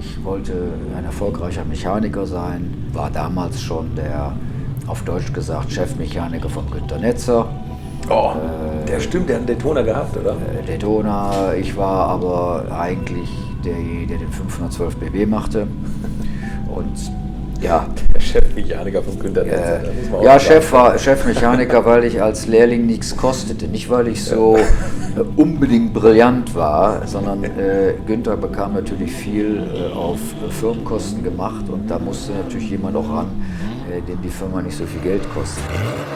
Ich wollte ein erfolgreicher Mechaniker sein, war damals schon der, auf Deutsch gesagt, Chefmechaniker von Günter Netzer. Oh, der stimmt, der hat einen Daytona gehabt, oder? Daytona, ich war aber eigentlich derjenige, der den 512 BB machte. Und ja, der Chefmechaniker von Günter Netzer. Ja, Chefmechaniker, weil ich als Lehrling nichts kostete. Nicht, weil ich so unbedingt brillant war, sondern Günter bekam natürlich viel auf Firmenkosten gemacht und da musste natürlich jemand auch ran, dem die Firma nicht so viel Geld kostet.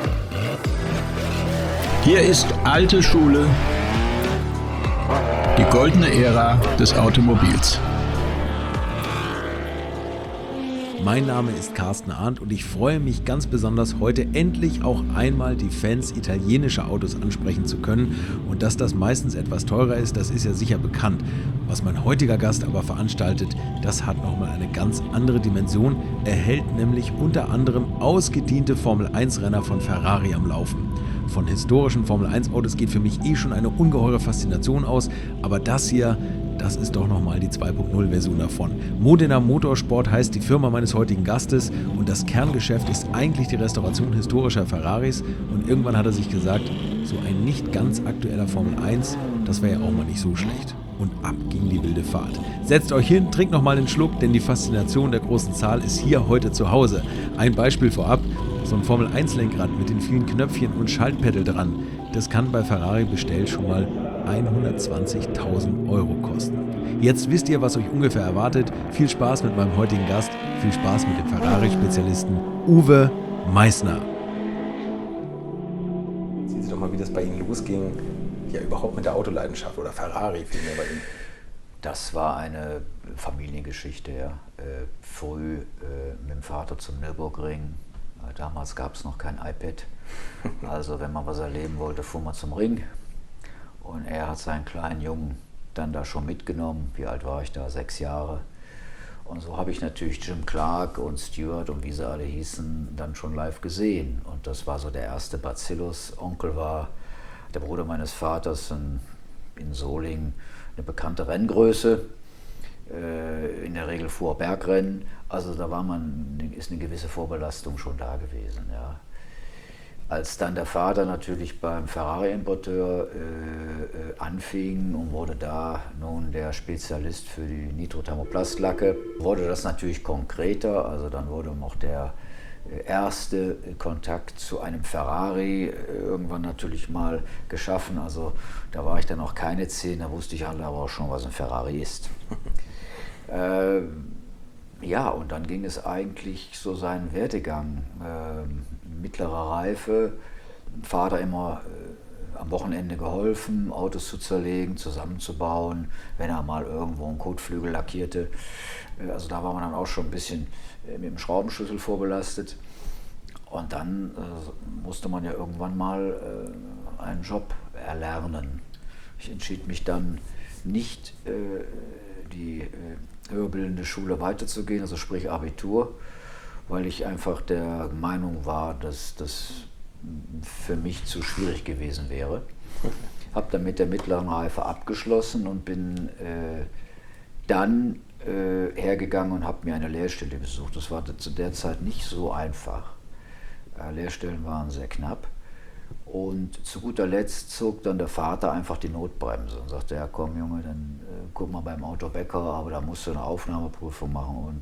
Hier ist alte Schule, die goldene Ära des Automobils. Mein Name ist Carsten Arndt und ich freue mich ganz besonders, heute endlich auch einmal die Fans italienischer Autos ansprechen zu können. Und dass das meistens etwas teurer ist, das ist ja sicher bekannt. Was mein heutiger Gast aber veranstaltet, das hat nochmal eine ganz andere Dimension. Er hält nämlich unter anderem ausgediente Formel-1-Renner von Ferrari am Laufen. Von historischen Formel-1-Autos geht für mich schon eine ungeheure Faszination aus, aber das hier, das ist doch nochmal die 2.0-Version davon. Modena Motorsport heißt die Firma meines heutigen Gastes und das Kerngeschäft ist eigentlich die Restauration historischer Ferraris und irgendwann hat er sich gesagt, so ein nicht ganz aktueller Formel 1, das wäre ja auch mal nicht so schlecht. Und ab ging die wilde Fahrt. Setzt euch hin, trinkt nochmal einen Schluck, denn die Faszination der großen Zahl ist hier heute zu Hause. Ein Beispiel vorab, so ein Formel 1-Lenkrad mit den vielen Knöpfchen und Schaltpedal dran, das kann bei Ferrari bestellt schon mal 120.000 Euro kosten. Jetzt wisst ihr, was euch ungefähr erwartet. Viel Spaß mit meinem heutigen Gast, viel Spaß mit dem Ferrari-Spezialisten Uwe Meissner. Sehen Sie doch mal, wie das bei Ihnen losging, ja überhaupt mit der Autoleidenschaft oder Ferrari vielmehr bei Ihnen. Das war eine Familiengeschichte, ja. Früh mit dem Vater zum Nürburgring. Damals gab es noch kein iPad. Also wenn man was erleben wollte, fuhr man zum Ring. Und er hat seinen kleinen Jungen dann da schon mitgenommen. Wie alt war ich da? 6 Jahre. Und so habe ich natürlich Jim Clark und Stewart und wie sie alle hießen, dann schon live gesehen. Und das war so der erste Bacillus. Onkel war der Bruder meines Vaters in Solingen eine bekannte Renngröße. In der Regel fuhr Bergrennen. Also da ist eine gewisse Vorbelastung schon da gewesen. Ja. Als dann der Vater natürlich beim Ferrari-Importeur anfing und wurde da nun der Spezialist für die Nitrothermoplast-Lacke, wurde das natürlich konkreter. Also dann wurde auch der erste Kontakt zu einem Ferrari irgendwann natürlich mal geschaffen. Also da war ich dann auch keine 10, da wusste ich aber auch schon, was ein Ferrari ist. Ja, und dann ging es eigentlich so seinen Werdegang. Mittlere Reife, Vater immer am Wochenende geholfen, Autos zu zerlegen, zusammenzubauen, wenn er mal irgendwo einen Kotflügel lackierte. Also da war man dann auch schon ein bisschen mit dem Schraubenschlüssel vorbelastet. Und dann musste man ja irgendwann mal einen Job erlernen. Ich entschied mich dann nicht, die höherbildende Schule weiterzugehen, also sprich Abitur, weil ich einfach der Meinung war, dass das für mich zu schwierig gewesen wäre. Habe dann mit der mittleren Reife abgeschlossen und bin dann hergegangen und habe mir eine Lehrstelle besucht. Das war zu der Zeit nicht so einfach. Lehrstellen waren sehr knapp. Und zu guter Letzt zog dann der Vater einfach die Notbremse und sagte, ja komm Junge, dann guck mal beim Autobäcker, aber da musst du eine Aufnahmeprüfung machen und.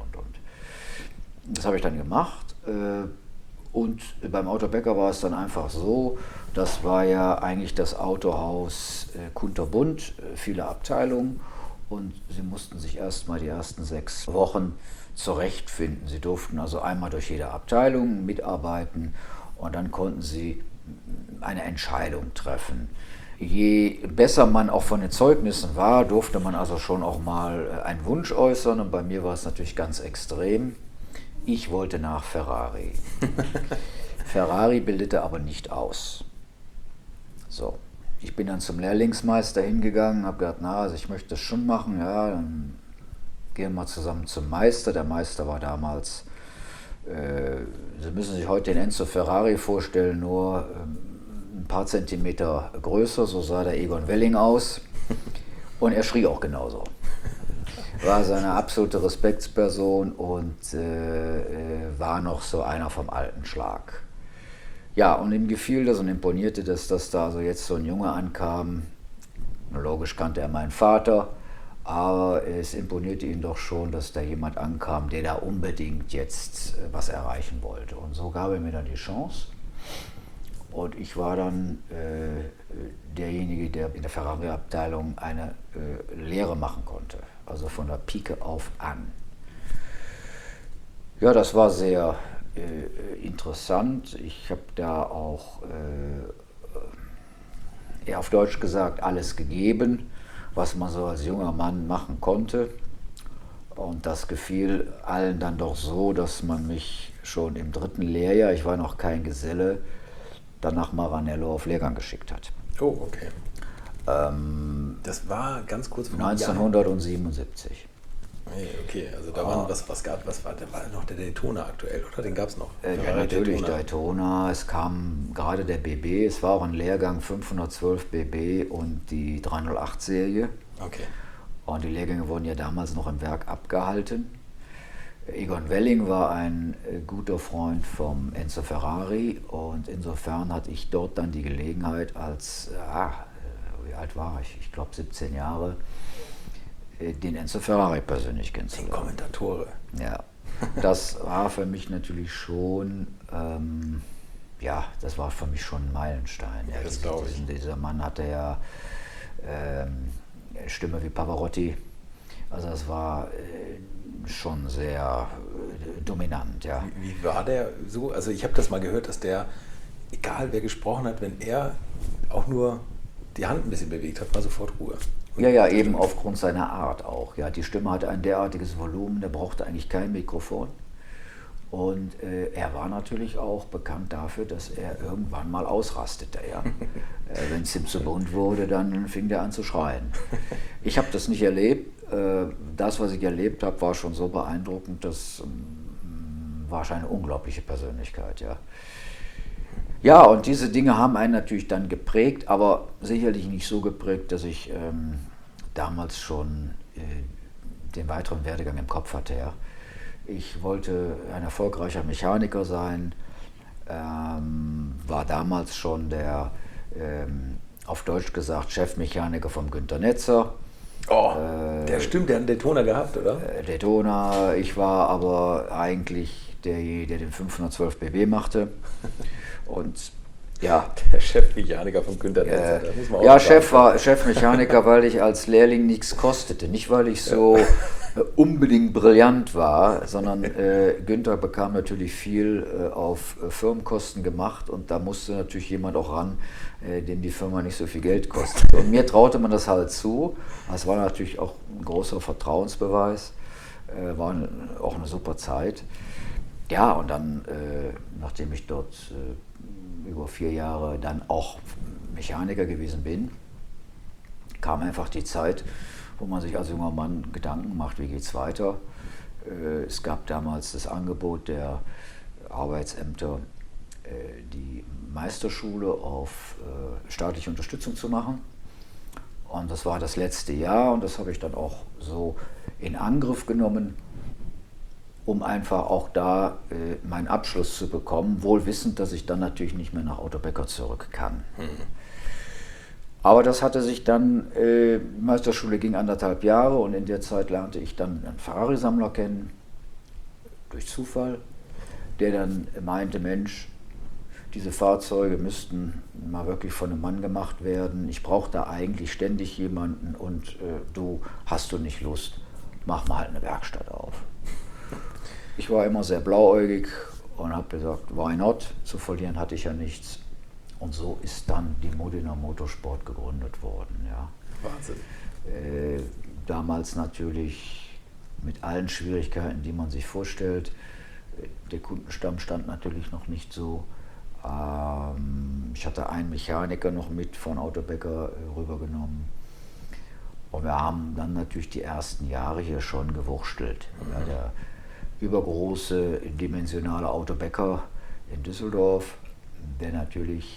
Das habe ich dann gemacht und beim Autobäcker war es dann einfach so, das war ja eigentlich das Autohaus kunterbunt, viele Abteilungen und sie mussten sich erstmal die ersten 6 Wochen zurechtfinden. Sie durften also einmal durch jede Abteilung mitarbeiten und dann konnten sie eine Entscheidung treffen. Je besser man auch von den Zeugnissen war, durfte man also schon auch mal einen Wunsch äußern und bei mir war es natürlich ganz extrem. Ich wollte nach Ferrari. Ferrari bildete aber nicht aus. So, ich bin dann zum Lehrlingsmeister hingegangen, habe gesagt, na, also ich möchte das schon machen, ja, dann gehen wir mal zusammen zum Meister. Der Meister war damals, Sie müssen sich heute den Enzo Ferrari vorstellen, nur ein paar Zentimeter größer, so sah der Egon Welling aus und er schrie auch genauso. war so eine absolute Respektsperson und war noch so einer vom alten Schlag. Ja, und ihm gefiel das und imponierte das, dass da so jetzt so ein Junge ankam. Logisch kannte er meinen Vater, aber es imponierte ihm doch schon, dass da jemand ankam, der da unbedingt jetzt was erreichen wollte. Und so gab er mir dann die Chance. Und ich war dann derjenige, der in der Ferrari-Abteilung eine Lehre machen konnte. Also von der Pike auf an. Ja, das war sehr interessant. Ich habe da auch, eher auf Deutsch gesagt, alles gegeben, was man so als junger Mann machen konnte. Und das gefiel allen dann doch so, dass man mich schon im 3. Lehrjahr, ich war noch kein Geselle, dann nach Maranello auf Lehrgang geschickt hat. Oh, okay. Das war ganz kurz vor 1977. Okay, also da war noch der Daytona aktuell, oder? Den gab es noch? Ja, natürlich Daytona. Es kam gerade der BB, es war auch ein Lehrgang 512 BB und die 308-Serie. Okay. Und die Lehrgänge wurden ja damals noch im Werk abgehalten. Egon Welling war ein guter Freund vom Enzo Ferrari und insofern hatte ich dort dann die Gelegenheit als, wie alt war ich? Ich glaube 17 Jahre, den Enzo Ferrari persönlich kennenzulernen. Den Kommentatore. Ja, das war für mich natürlich schon, das war für mich schon ein Meilenstein. Ja, das glaube ich. Dieser Mann hatte ja Stimme wie Pavarotti, also das war schon sehr dominant, ja. Wie war der so? Also ich habe das mal gehört, dass der, egal wer gesprochen hat, wenn er auch nur die Hand ein bisschen bewegt hat, war sofort Ruhe. Ja, eben aufgrund seiner Art auch. Ja, die Stimme hatte ein derartiges Volumen, der brauchte eigentlich kein Mikrofon. Und er war natürlich auch bekannt dafür, dass er irgendwann mal ausrastete. Ja. Wenn es ihm zu bunt wurde, dann fing der an zu schreien. Ich habe das nicht erlebt. Das, was ich erlebt habe, war schon so beeindruckend, das war schon eine unglaubliche Persönlichkeit. Ja. Ja, und diese Dinge haben einen natürlich dann geprägt, aber sicherlich nicht so geprägt, dass ich damals schon den weiteren Werdegang im Kopf hatte. Ja. Ich wollte ein erfolgreicher Mechaniker sein, war damals schon der, auf Deutsch gesagt, Chefmechaniker vom Günter Netzer. Oh, der stimmt, der hat einen Daytona gehabt, oder? Daytona, ich war aber eigentlich derjenige, der den 512 BB machte. Und ja. Der Chefmechaniker von Günter Netzer, da muss man auch sagen. Chefmechaniker, weil ich als Lehrling nichts kostete. Nicht, weil ich so unbedingt brillant war, sondern Günter bekam natürlich viel auf Firmenkosten gemacht und da musste natürlich jemand auch ran, dem die Firma nicht so viel Geld kostet. Und mir traute man das halt zu. Das war natürlich auch ein großer Vertrauensbeweis, war auch eine super Zeit. Ja, und dann, nachdem ich dort über 4 Jahre dann auch Mechaniker gewesen bin, kam einfach die Zeit, wo man sich als junger Mann Gedanken macht, wie geht es weiter. Es gab damals das Angebot der Arbeitsämter, die Meisterschule auf staatliche Unterstützung zu machen. Und das war das letzte Jahr und das habe ich dann auch so in Angriff genommen, um einfach auch da meinen Abschluss zu bekommen, wohl wissend, dass ich dann natürlich nicht mehr nach Otto Becker zurück kann. Aber das hatte sich dann, die Meisterschule ging 1,5 Jahre und in der Zeit lernte ich dann einen Ferrari-Sammler kennen, durch Zufall, der dann meinte, Mensch, diese Fahrzeuge müssten mal wirklich von einem Mann gemacht werden. Ich brauche da eigentlich ständig jemanden und hast du nicht Lust, mach mal halt eine Werkstatt auf. Ich war immer sehr blauäugig und habe gesagt, why not? Zu verlieren hatte ich ja nichts. Und so ist dann die Modena Motorsport gegründet worden. Ja. Wahnsinn. Damals natürlich mit allen Schwierigkeiten, die man sich vorstellt. Der Kundenstamm stand natürlich noch nicht so. Ich hatte einen Mechaniker noch mit von Otto Becker rübergenommen. Und wir haben dann natürlich die ersten Jahre hier schon gewurstelt. Ja, der übergroße, dimensionale Otto Becker in Düsseldorf, der natürlich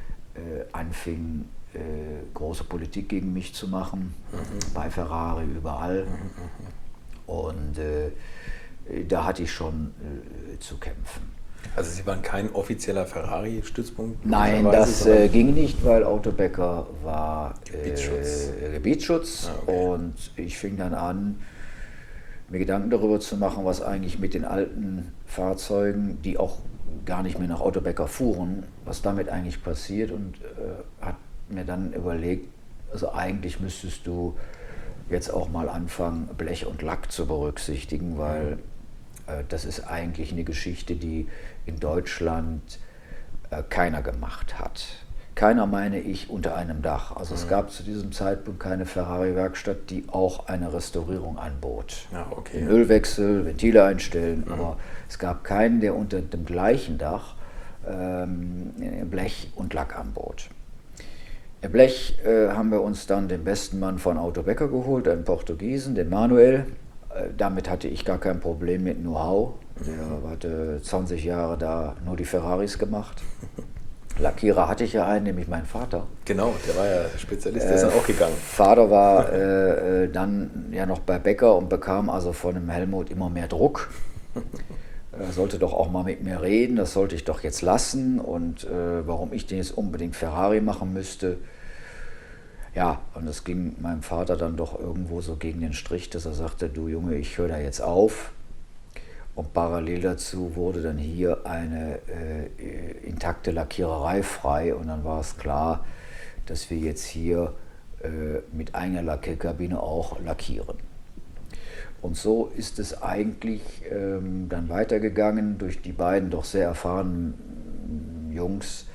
anfing, große Politik gegen mich zu machen, bei Ferrari überall. Und da hatte ich schon zu kämpfen. Also Sie waren kein offizieller Ferrari-Stützpunkt? Nein, das ging nicht, weil Autobäcker war Gebietsschutz. Okay. Und ich fing dann an, mir Gedanken darüber zu machen, was eigentlich mit den alten Fahrzeugen, die auch gar nicht mehr nach Autobäcker fuhren, was damit eigentlich passiert, und hat mir dann überlegt, also eigentlich müsstest du jetzt auch mal anfangen, Blech und Lack zu berücksichtigen, weil das ist eigentlich eine Geschichte, die in Deutschland keiner gemacht hat. Keiner, meine ich, unter einem Dach. Also es gab zu diesem Zeitpunkt keine Ferrari-Werkstatt, die auch eine Restaurierung anbot. Ja, okay. Den Ölwechsel, Ventile einstellen, aber es gab keinen, der unter dem gleichen Dach Blech und Lack anbot. Blech haben wir uns dann den besten Mann von Autobäcker geholt, einen Portugiesen, den Manuel. Damit hatte ich gar kein Problem mit Know-how. Der hatte 20 Jahre da nur die Ferraris gemacht. Lackierer hatte ich ja einen, nämlich meinen Vater. Genau, der war ja Spezialist, der ist dann auch gegangen. Vater war dann ja noch bei Bäcker und bekam also von dem Helmut immer mehr Druck. Er sollte doch auch mal mit mir reden, das sollte ich doch jetzt lassen, und warum ich denn jetzt unbedingt Ferrari machen müsste. Ja, und das ging meinem Vater dann doch irgendwo so gegen den Strich, dass er sagte, du Junge, ich höre da jetzt auf. Und parallel dazu wurde dann hier eine intakte Lackiererei frei, und dann war es klar, dass wir jetzt hier mit einer Lackierkabine auch lackieren. Und so ist es eigentlich dann weitergegangen. Durch die beiden doch sehr erfahrenen Jungs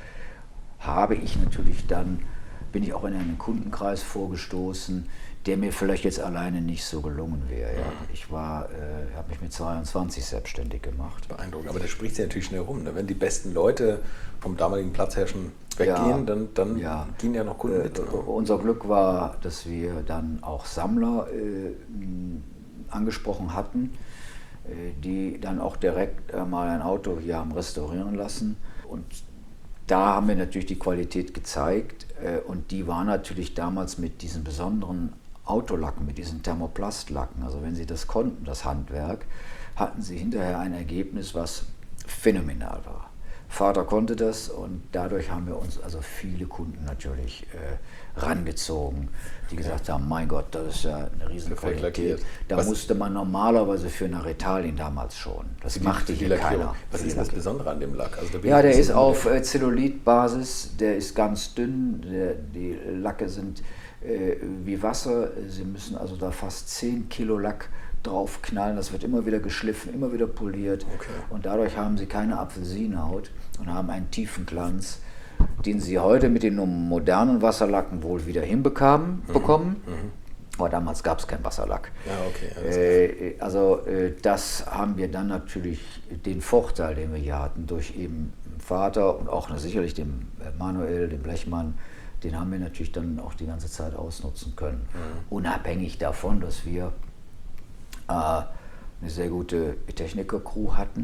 bin ich auch in einen Kundenkreis vorgestoßen, der mir vielleicht jetzt alleine nicht so gelungen wäre. Ja. Ich habe mich mit 22 selbstständig gemacht. Beeindruckend, aber das spricht sich natürlich schnell rum. Ne? Wenn die besten Leute vom damaligen Platzherrschen weggehen, dann gehen ja noch Kunden mit. Unser Glück war, dass wir dann auch Sammler angesprochen hatten, die dann auch direkt mal ein Auto hier haben restaurieren lassen. Und da haben wir natürlich die Qualität gezeigt, und die war natürlich damals mit diesen besonderen Autolacken, mit diesen Thermoplastlacken, also wenn sie das konnten, das Handwerk, hatten sie hinterher ein Ergebnis, was phänomenal war. Vater konnte das, und dadurch haben wir uns also viele Kunden natürlich rangezogen, die gesagt haben, mein Gott, das ist ja eine Riesenqualität. Da musste man normalerweise für eine Retalien damals schon. Das machte hier keiner. Was ist das Besondere an dem Lack? Also ja, der ist auf Zellulitbasis, der ist ganz dünn, die Lacke sind wie Wasser. Sie müssen also da fast 10 Kilo Lack draufknallen, das wird immer wieder geschliffen, immer wieder poliert, und dadurch haben sie keine Apfelsinenhaut und haben einen tiefen Glanz, den sie heute mit den modernen Wasserlacken wohl wieder hinbekommen. Aber damals gab es keinen Wasserlack. Ja, okay. Das haben wir dann natürlich den Vorteil, den wir hier hatten, durch eben Vater und auch sicherlich den Manuel, den Blechmann, den haben wir natürlich dann auch die ganze Zeit ausnutzen können. Unabhängig davon, dass wir eine sehr gute Techniker-Crew hatten,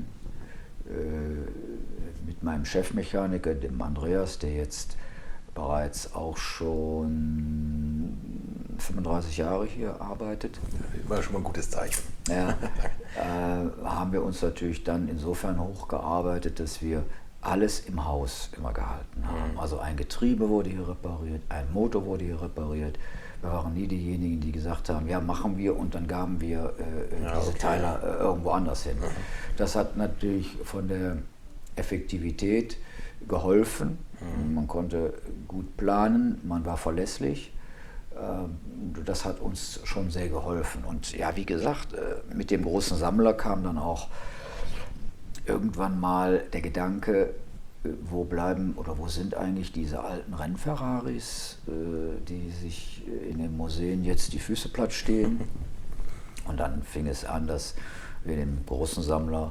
mit meinem Chefmechaniker, dem Andreas, der jetzt bereits auch schon 35 Jahre hier arbeitet. War schon mal ein gutes Zeichen. Ja, haben wir uns natürlich dann insofern hochgearbeitet, dass wir alles im Haus immer gehalten haben. Also ein Getriebe wurde hier repariert, ein Motor wurde hier repariert. Wir waren nie diejenigen, die gesagt haben, ja, machen wir, und dann gaben wir diese Teile irgendwo anders hin. Das hat natürlich von der Effektivität geholfen. Man konnte gut planen, man war verlässlich. Das hat uns schon sehr geholfen. Und ja, wie gesagt, mit dem großen Sammler kam dann auch irgendwann mal der Gedanke, wo bleiben oder wo sind eigentlich diese alten Rennferraris, die sich in den Museen jetzt die Füße platt stehen. Und dann fing es an, dass wir dem großen Sammler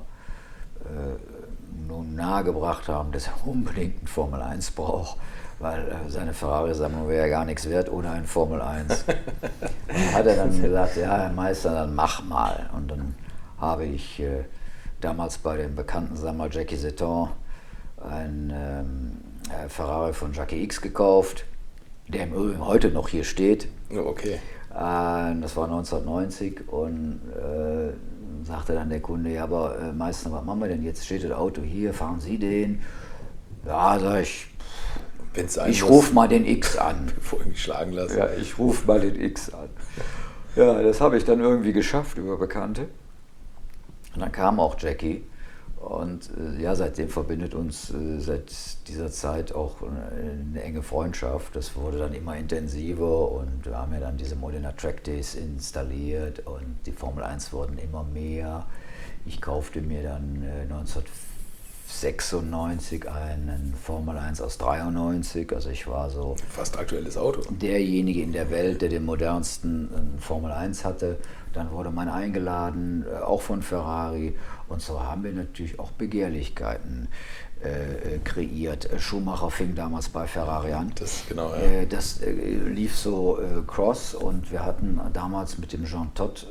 nun nahegebracht haben, dass er unbedingt einen Formel 1 braucht, weil seine Ferrari-Sammlung wäre ja gar nichts wert ohne einen Formel 1. Und hat er dann gesagt, ja, Herr Meister, dann mach mal. Und dann habe ich damals bei dem bekannten Sammler Jackie Seton einen Ferrari von Jackie X gekauft, der im Übrigen heute noch hier steht. Okay. Das war 1990 und sagte dann der Kunde, ja, aber Meister, was machen wir denn jetzt? Steht das Auto hier, fahren Sie den? Ja, sag ich, ich rufe mal den X an. Bevor ich mich schlagen lasse. Ja, ich rufe mal den X an. Ja, das habe ich dann irgendwie geschafft über Bekannte. Und dann kam auch Jackie. Und ja, seitdem verbindet uns seit dieser Zeit auch eine enge Freundschaft. Das wurde dann immer intensiver und wir haben ja dann diese Modena Track Days installiert und die Formel 1 wurden immer mehr. Ich kaufte mir dann 1996 einen Formel 1 aus 93, also ich war so fast aktuelles Auto. Derjenige in der Welt, der den modernsten Formel 1 hatte. Dann wurde man eingeladen, auch von Ferrari. Und so haben wir natürlich auch Begehrlichkeiten kreiert. Schumacher fing damals bei Ferrari an. Das lief so cross und wir hatten damals mit dem Jean Todt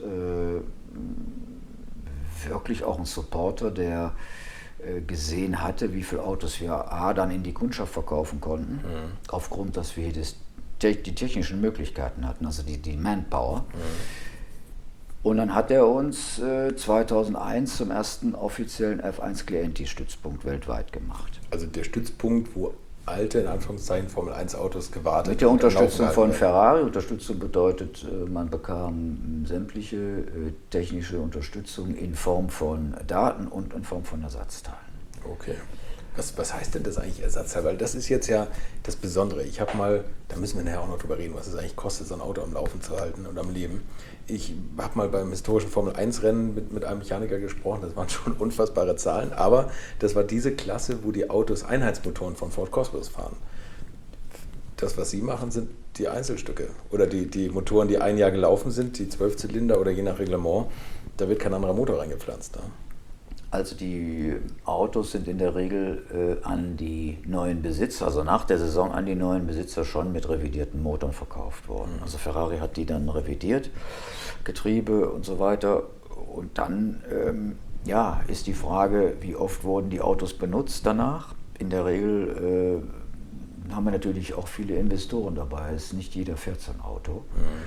wirklich auch einen Supporter, der gesehen hatte, wie viele Autos wir dann in die Kundschaft verkaufen konnten, aufgrund, dass wir die technischen Möglichkeiten hatten, also die Manpower. Und dann hat er uns 2001 zum ersten offiziellen F1 Clienti-Stützpunkt weltweit gemacht. Also der Stützpunkt, wo alte, in Anführungszeichen, Formel-1-Autos gewartet mit der Unterstützung von Ferrari. Unterstützung bedeutet, man bekam sämtliche technische Unterstützung in Form von Daten und in Form von Ersatzteilen. Okay. Was heißt denn das eigentlich Ersatzteil? Weil das ist jetzt ja das Besondere. Ich habe mal, da müssen wir nachher auch noch drüber reden, was es eigentlich kostet, so ein Auto am Laufen zu halten und am Leben. Ich habe mal beim historischen Formel-1-Rennen mit einem Mechaniker gesprochen, das waren schon unfassbare Zahlen, aber das war diese Klasse, wo die Autos Einheitsmotoren von Ford Cosworth fahren. Das, was Sie machen, sind die Einzelstücke oder die Motoren, die ein Jahr gelaufen sind, die 12 Zylinder oder je nach Reglement, da wird kein anderer Motor reingepflanzt. Ne? Also die Autos sind in der Regel an die neuen Besitzer, also nach der Saison an die neuen Besitzer schon mit revidierten Motoren verkauft worden. Also Ferrari hat die dann revidiert, Getriebe und so weiter. Und dann ist die Frage, wie oft wurden die Autos benutzt danach. In der Regel haben wir natürlich auch viele Investoren dabei. Es ist nicht jeder fährt so ein Auto.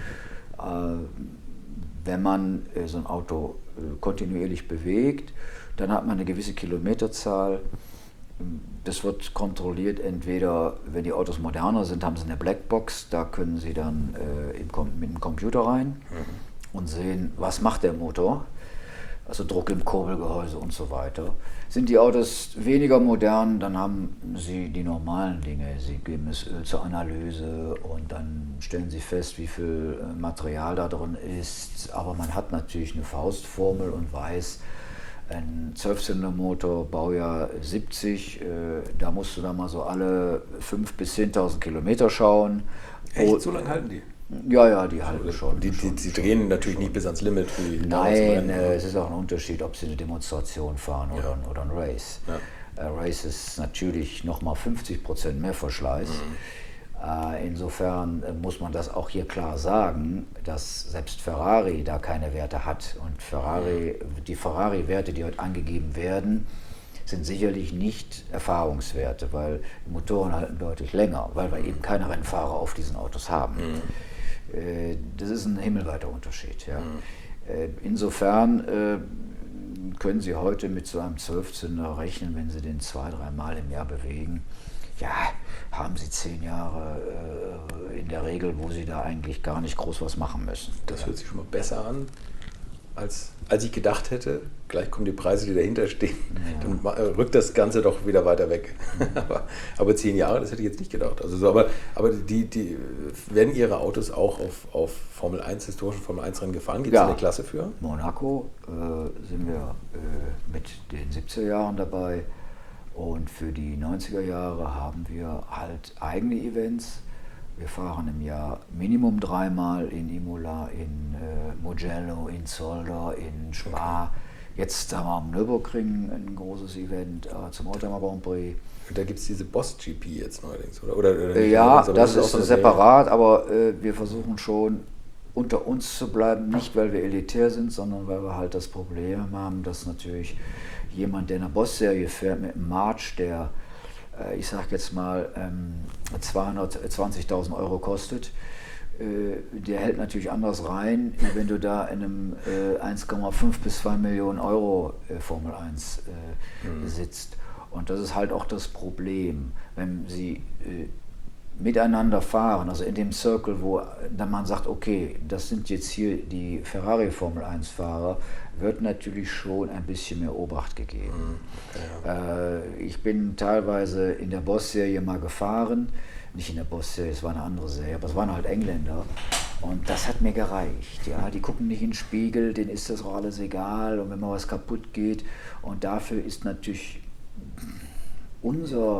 Wenn man so ein Auto kontinuierlich bewegt, dann hat man eine gewisse Kilometerzahl. Das wird kontrolliert, entweder, wenn die Autos moderner sind, haben sie eine Blackbox, da können sie dann mit dem Computer rein und sehen, was macht der Motor, also Druck im Kurbelgehäuse und so weiter. Sind die Autos weniger modern, dann haben sie die normalen Dinge. Sie geben das Öl zur Analyse und dann stellen sie fest, wie viel Material da drin ist. Aber man hat natürlich eine Faustformel und weiß, ein 12-Zylinder-Motor, Baujahr 70, da musst du dann mal so alle 5.000 bis 10.000 Kilometer schauen. Echt, so lange halten die? Ja, die halten schon. Sie drehen natürlich nicht bis ans Limit. Nein, es ist auch ein Unterschied, ob sie eine Demonstration fahren oder ein Race. Ja. Race ist natürlich nochmal 50% mehr Verschleiß. Insofern muss man das auch hier klar sagen, dass selbst Ferrari da keine Werte hat. Und die Ferrari-Werte, die heute angegeben werden, sind sicherlich nicht Erfahrungswerte, weil die Motoren halten deutlich länger, weil wir eben keine Rennfahrer auf diesen Autos haben. Das ist ein himmelweiter Unterschied. Ja. Insofern können Sie heute mit so einem 12-Zylinder rechnen, wenn Sie den 2-3 Mal im Jahr bewegen. Ja, haben Sie 10 Jahre in der Regel, wo Sie da eigentlich gar nicht groß was machen müssen. Das hört sich schon mal besser an, als ich gedacht hätte. Gleich kommen die Preise, die dahinter stehen. Ja. Dann rückt das Ganze doch wieder weiter weg. aber 10 Jahre, das hätte ich jetzt nicht gedacht. Also so, aber die werden Ihre Autos auch auf Formel 1, historischen Formel 1 Rennen gefahren? Gibt es eine Klasse für? Monaco sind wir mit den 70er Jahren dabei. Und für die 90er Jahre haben wir halt eigene Events. Wir fahren im Jahr Minimum 3-mal in Imola, in Mugello, in Zolder, in Spa. Okay. Jetzt haben wir am Nürburgring ein großes Event zum Oldtimer Grand Prix. Und da gibt es diese Boss GP jetzt neuerdings, oder ja, das ist separat, aber wir versuchen schon unter uns zu bleiben, nicht weil wir elitär sind, sondern weil wir halt das Problem haben, dass natürlich jemand, der eine Boss-Serie fährt mit einem March, der, ich sag jetzt mal, 220.000 Euro kostet, der hält natürlich anders rein, wenn du da in einem 1,5 bis 2 Millionen Euro Formel 1 sitzt. Und das ist halt auch das Problem, wenn sie miteinander fahren, also in dem Circle, wo dann man sagt, okay, das sind jetzt hier die Ferrari Formel 1 Fahrer, wird natürlich schon ein bisschen mehr Obacht gegeben. Okay. Ich bin teilweise in der Boss-Serie mal gefahren, nicht in der Boss-Serie, es war eine andere Serie, aber es waren halt Engländer und das hat mir gereicht. Ja, die gucken nicht in den Spiegel, denen ist das auch alles egal und wenn mal was kaputt geht und dafür ist natürlich unser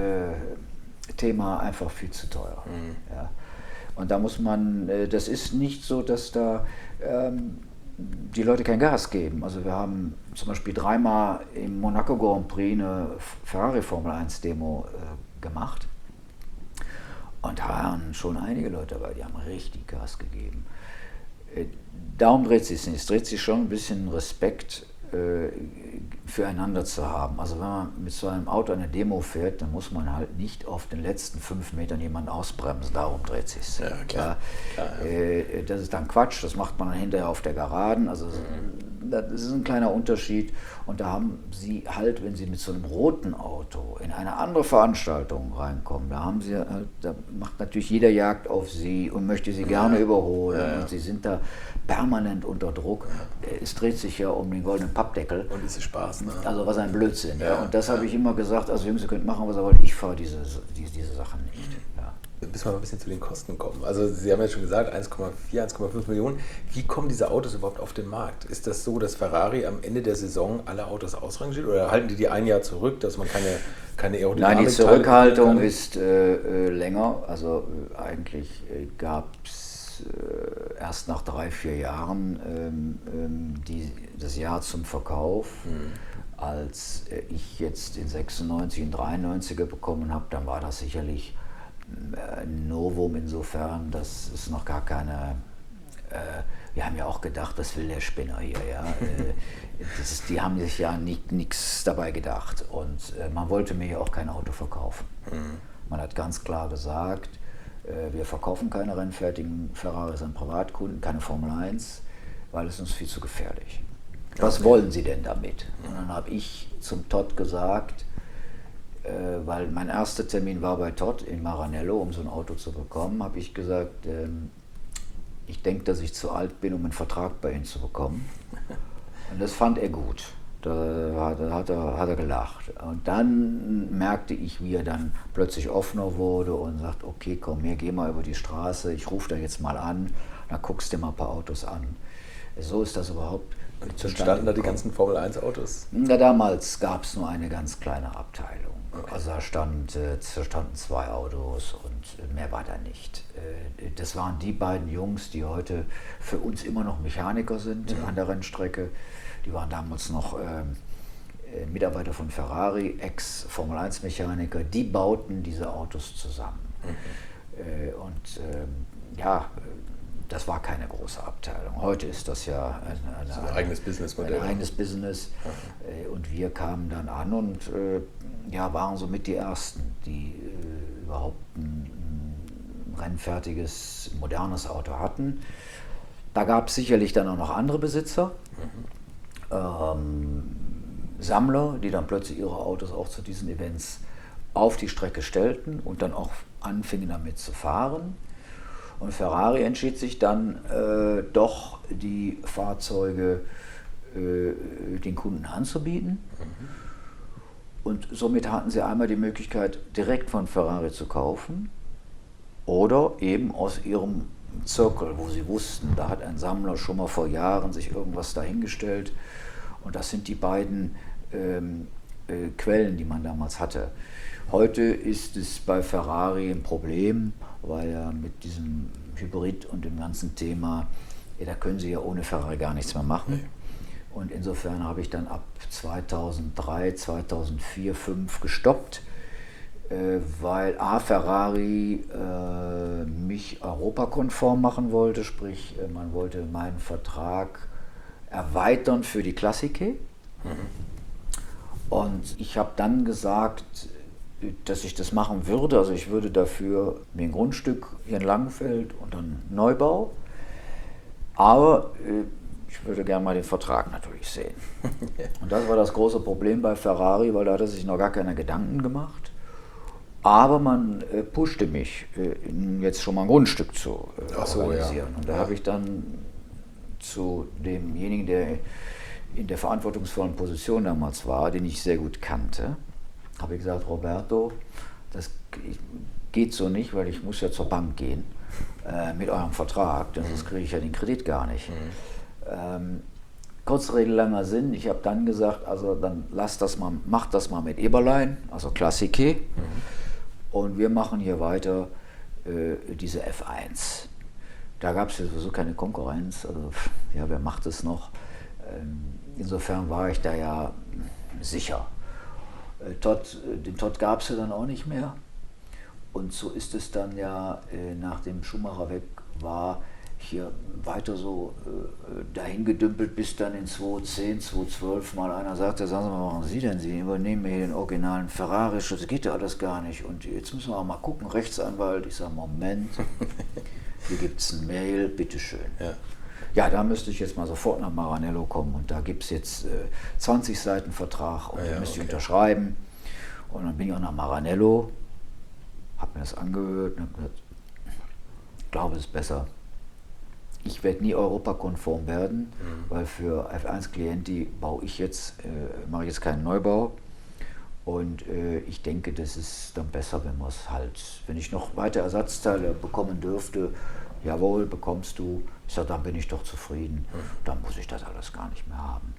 Thema einfach viel zu teuer. Ja. Und da muss man, das ist nicht so, dass da die Leute kein Gas geben. Also wir haben zum Beispiel 3-mal im Monaco Grand Prix eine Ferrari Formel 1 Demo gemacht. Und da waren schon einige Leute dabei, die haben richtig Gas gegeben. Darum dreht sich es nicht. Es dreht sich schon ein bisschen Respekt füreinander zu haben. Also wenn man mit so einem Auto eine Demo fährt, dann muss man halt nicht auf den letzten 5 Metern jemanden ausbremsen, darum dreht sich es. Ja, klar. Das ist dann Quatsch, das macht man dann hinterher auf der Geraden, also das ist ein kleiner Unterschied und da haben sie halt, wenn sie mit so einem roten Auto in eine andere Veranstaltung reinkommen, da macht natürlich jeder Jagd auf sie und möchte sie gerne überholen und sie sind da permanent unter Druck. Es dreht sich ja um den goldenen Pappdeckel. Und es ist Spaß, ne? Also was ein Blödsinn. Ja. Und das habe ich immer gesagt, also Jungs, ihr könnt machen, was ihr wollt, ich fahre diese Sachen nicht. Ja. Müssen wir mal ein bisschen zu den Kosten kommen. Also Sie haben ja schon gesagt, 1,4, 1,5 Millionen. Wie kommen diese Autos überhaupt auf den Markt? Ist das so, dass Ferrari am Ende der Saison alle Autos ausrangiert oder halten die ein Jahr zurück, dass man keine Aerodynamik... Nein, die Zurückhaltung ist länger. Also eigentlich gab es erst nach 3-4 Jahren das Jahr zum Verkauf. Als ich jetzt in 96 und 93er bekommen habe, dann war das sicherlich ein Novum insofern, dass es noch gar keine, wir haben ja auch gedacht, das will der Spinner hier, ja. Die haben sich ja nichts dabei gedacht und man wollte mir ja auch kein Auto verkaufen. Man hat ganz klar gesagt, wir verkaufen keine rennfertigen Ferraris an Privatkunden, keine Formel 1, weil es uns viel zu gefährlich. Was wollen Sie denn damit? Und dann habe ich zum Todd gesagt, weil mein erster Termin war bei Todd in Maranello, um so ein Auto zu bekommen, habe ich gesagt, ich denke, dass ich zu alt bin, um einen Vertrag bei Ihnen zu bekommen. Und das fand er gut. Da hat er gelacht. Und dann merkte ich, wie er dann plötzlich offener wurde und sagt, okay, komm her, geh mal über die Straße, ich rufe da jetzt mal an, dann guckst du dir mal ein paar Autos an. So ist das überhaupt zustande standen da die ganzen Formel 1 Autos? Ja, damals gab es nur eine ganz kleine Abteilung. Okay. Also da standen 2 Autos und mehr war da nicht. Das waren die beiden Jungs, die heute für uns immer noch Mechaniker sind an der Rennstrecke. Die waren damals noch Mitarbeiter von Ferrari, Ex-Formel-1-Mechaniker. Die bauten diese Autos zusammen. Das war keine große Abteilung. Heute ist das ja ein eigenes Businessmodell. Ein eigenes Business. Und wir kamen dann an und waren somit die Ersten, die überhaupt ein rennfertiges, modernes Auto hatten. Da gab es sicherlich dann auch noch andere Besitzer. Sammler, die dann plötzlich ihre Autos auch zu diesen Events auf die Strecke stellten und dann auch anfingen damit zu fahren. Und Ferrari entschied sich dann doch, die Fahrzeuge den Kunden anzubieten. Und somit hatten sie einmal die Möglichkeit, direkt von Ferrari zu kaufen oder eben aus ihrem Circle, wo sie wussten, da hat ein Sammler schon mal vor Jahren sich irgendwas dahingestellt. Und das sind die beiden Quellen, die man damals hatte. Heute ist es bei Ferrari ein Problem, weil ja mit diesem Hybrid und dem ganzen Thema, da können sie ja ohne Ferrari gar nichts mehr machen. Und insofern habe ich dann ab 2003, 2004, 2005 gestoppt, weil Ferrari mich europakonform machen wollte, sprich man wollte meinen Vertrag erweitern für die Klassik. Und ich habe dann gesagt, dass ich das machen würde. Also ich würde dafür mir ein Grundstück hier in Langenfeld und dann Neubau. Aber ich würde gerne mal den Vertrag natürlich sehen. Und das war das große Problem bei Ferrari, weil da hatte sich noch gar keine Gedanken gemacht. Aber man pushte mich, jetzt schon mal ein Grundstück zu organisieren. Und da habe ich dann zu demjenigen, der in der verantwortungsvollen Position damals war, den ich sehr gut kannte, habe ich gesagt, Roberto, das geht so nicht, weil ich muss ja zur Bank gehen mit eurem Vertrag, denn sonst kriege ich ja den Kredit gar nicht. Kurze Rede, langer Sinn, ich habe dann gesagt, also dann macht das mal mit Eberlein, also Klassike, und wir machen hier weiter diese F1. Da gab es ja sowieso keine Konkurrenz, also ja, wer macht es noch? Insofern war ich da ja sicher. Den Todd gab es ja dann auch nicht mehr. Und so ist es dann ja, nachdem Schumacher weg war, hier weiter so dahin gedümpelt, bis dann in 2010, 2012 mal einer sagte, sagen Sie mal, was machen Sie denn? Sie übernehmen hier den originalen Ferrari, das geht ja alles gar nicht. Und jetzt müssen wir auch mal gucken, Rechtsanwalt. Ich sage, Moment, hier gibt es ein Mail, bitteschön. Ja, da müsste ich jetzt mal sofort nach Maranello kommen und da gibt es jetzt 20 Seiten Vertrag und den müsste ich unterschreiben. Und dann bin ich auch nach Maranello, habe mir das angehört und habe gesagt, ich glaube, es ist besser. Ich werde nie europakonform werden, weil für F1 Clienti mache ich jetzt keinen Neubau. Und ich denke, das ist dann besser, wenn ich noch weitere Ersatzteile bekommen dürfte. Jawohl, bekommst du. Ich sage, dann bin ich doch zufrieden. Dann muss ich das alles gar nicht mehr haben.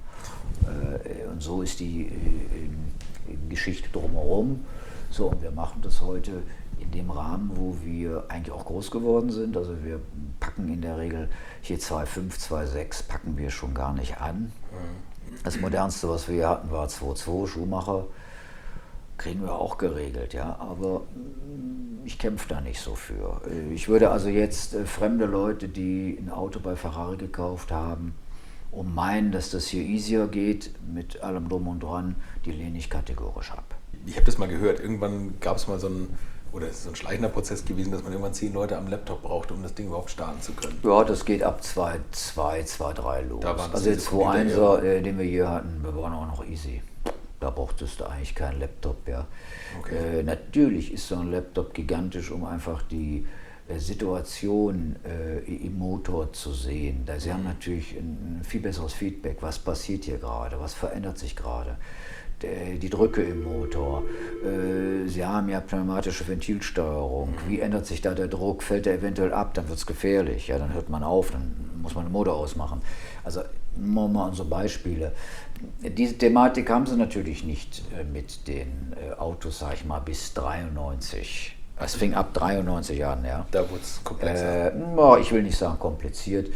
Und so ist die Geschichte drumherum. So, und wir machen das heute in dem Rahmen, wo wir eigentlich auch groß geworden sind. Also wir packen in der Regel hier 2.5, 2.6 packen wir schon gar nicht an. Das modernste, was wir hier hatten, war 2.2 Schumacher. Kriegen wir auch geregelt, ja, aber ich kämpfe da nicht so für. Ich würde also jetzt fremde Leute, die ein Auto bei Ferrari gekauft haben und meinen, dass das hier easier geht, mit allem Drum und Dran, die lehne ich kategorisch ab. Ich habe das mal gehört, irgendwann gab es mal es ist so ein schleichender Prozess gewesen, dass man irgendwann 10 Leute am Laptop brauchte, um das Ding überhaupt starten zu können. Ja, das geht ab 2.2, 2.3 los. Also jetzt 2.1er, den wir hier hatten, wir waren auch noch easy. Da brauchtest du eigentlich keinen Laptop, ja. Okay. Natürlich ist so ein Laptop gigantisch, um einfach die Situation im Motor zu sehen. Sie haben natürlich ein viel besseres Feedback. Was passiert hier gerade? Was verändert sich gerade? Die Drücke im Motor. Sie haben ja pneumatische Ventilsteuerung. Wie ändert sich da der Druck? Fällt der eventuell ab? Dann wird es gefährlich. Ja, dann hört man auf, dann muss man den Motor ausmachen. Also mal so Beispiele. Diese Thematik haben sie natürlich nicht mit den Autos, sag ich mal, bis 93. Es fing ab 93 an, ja. Da wurde es komplexer. Ich will nicht sagen kompliziert.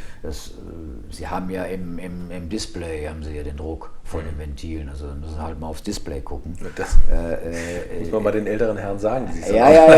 Sie haben ja im Display haben sie ja den Druck von den Ventilen. Also müssen halt mal aufs Display gucken. Das muss man mal den älteren Herren sagen. Die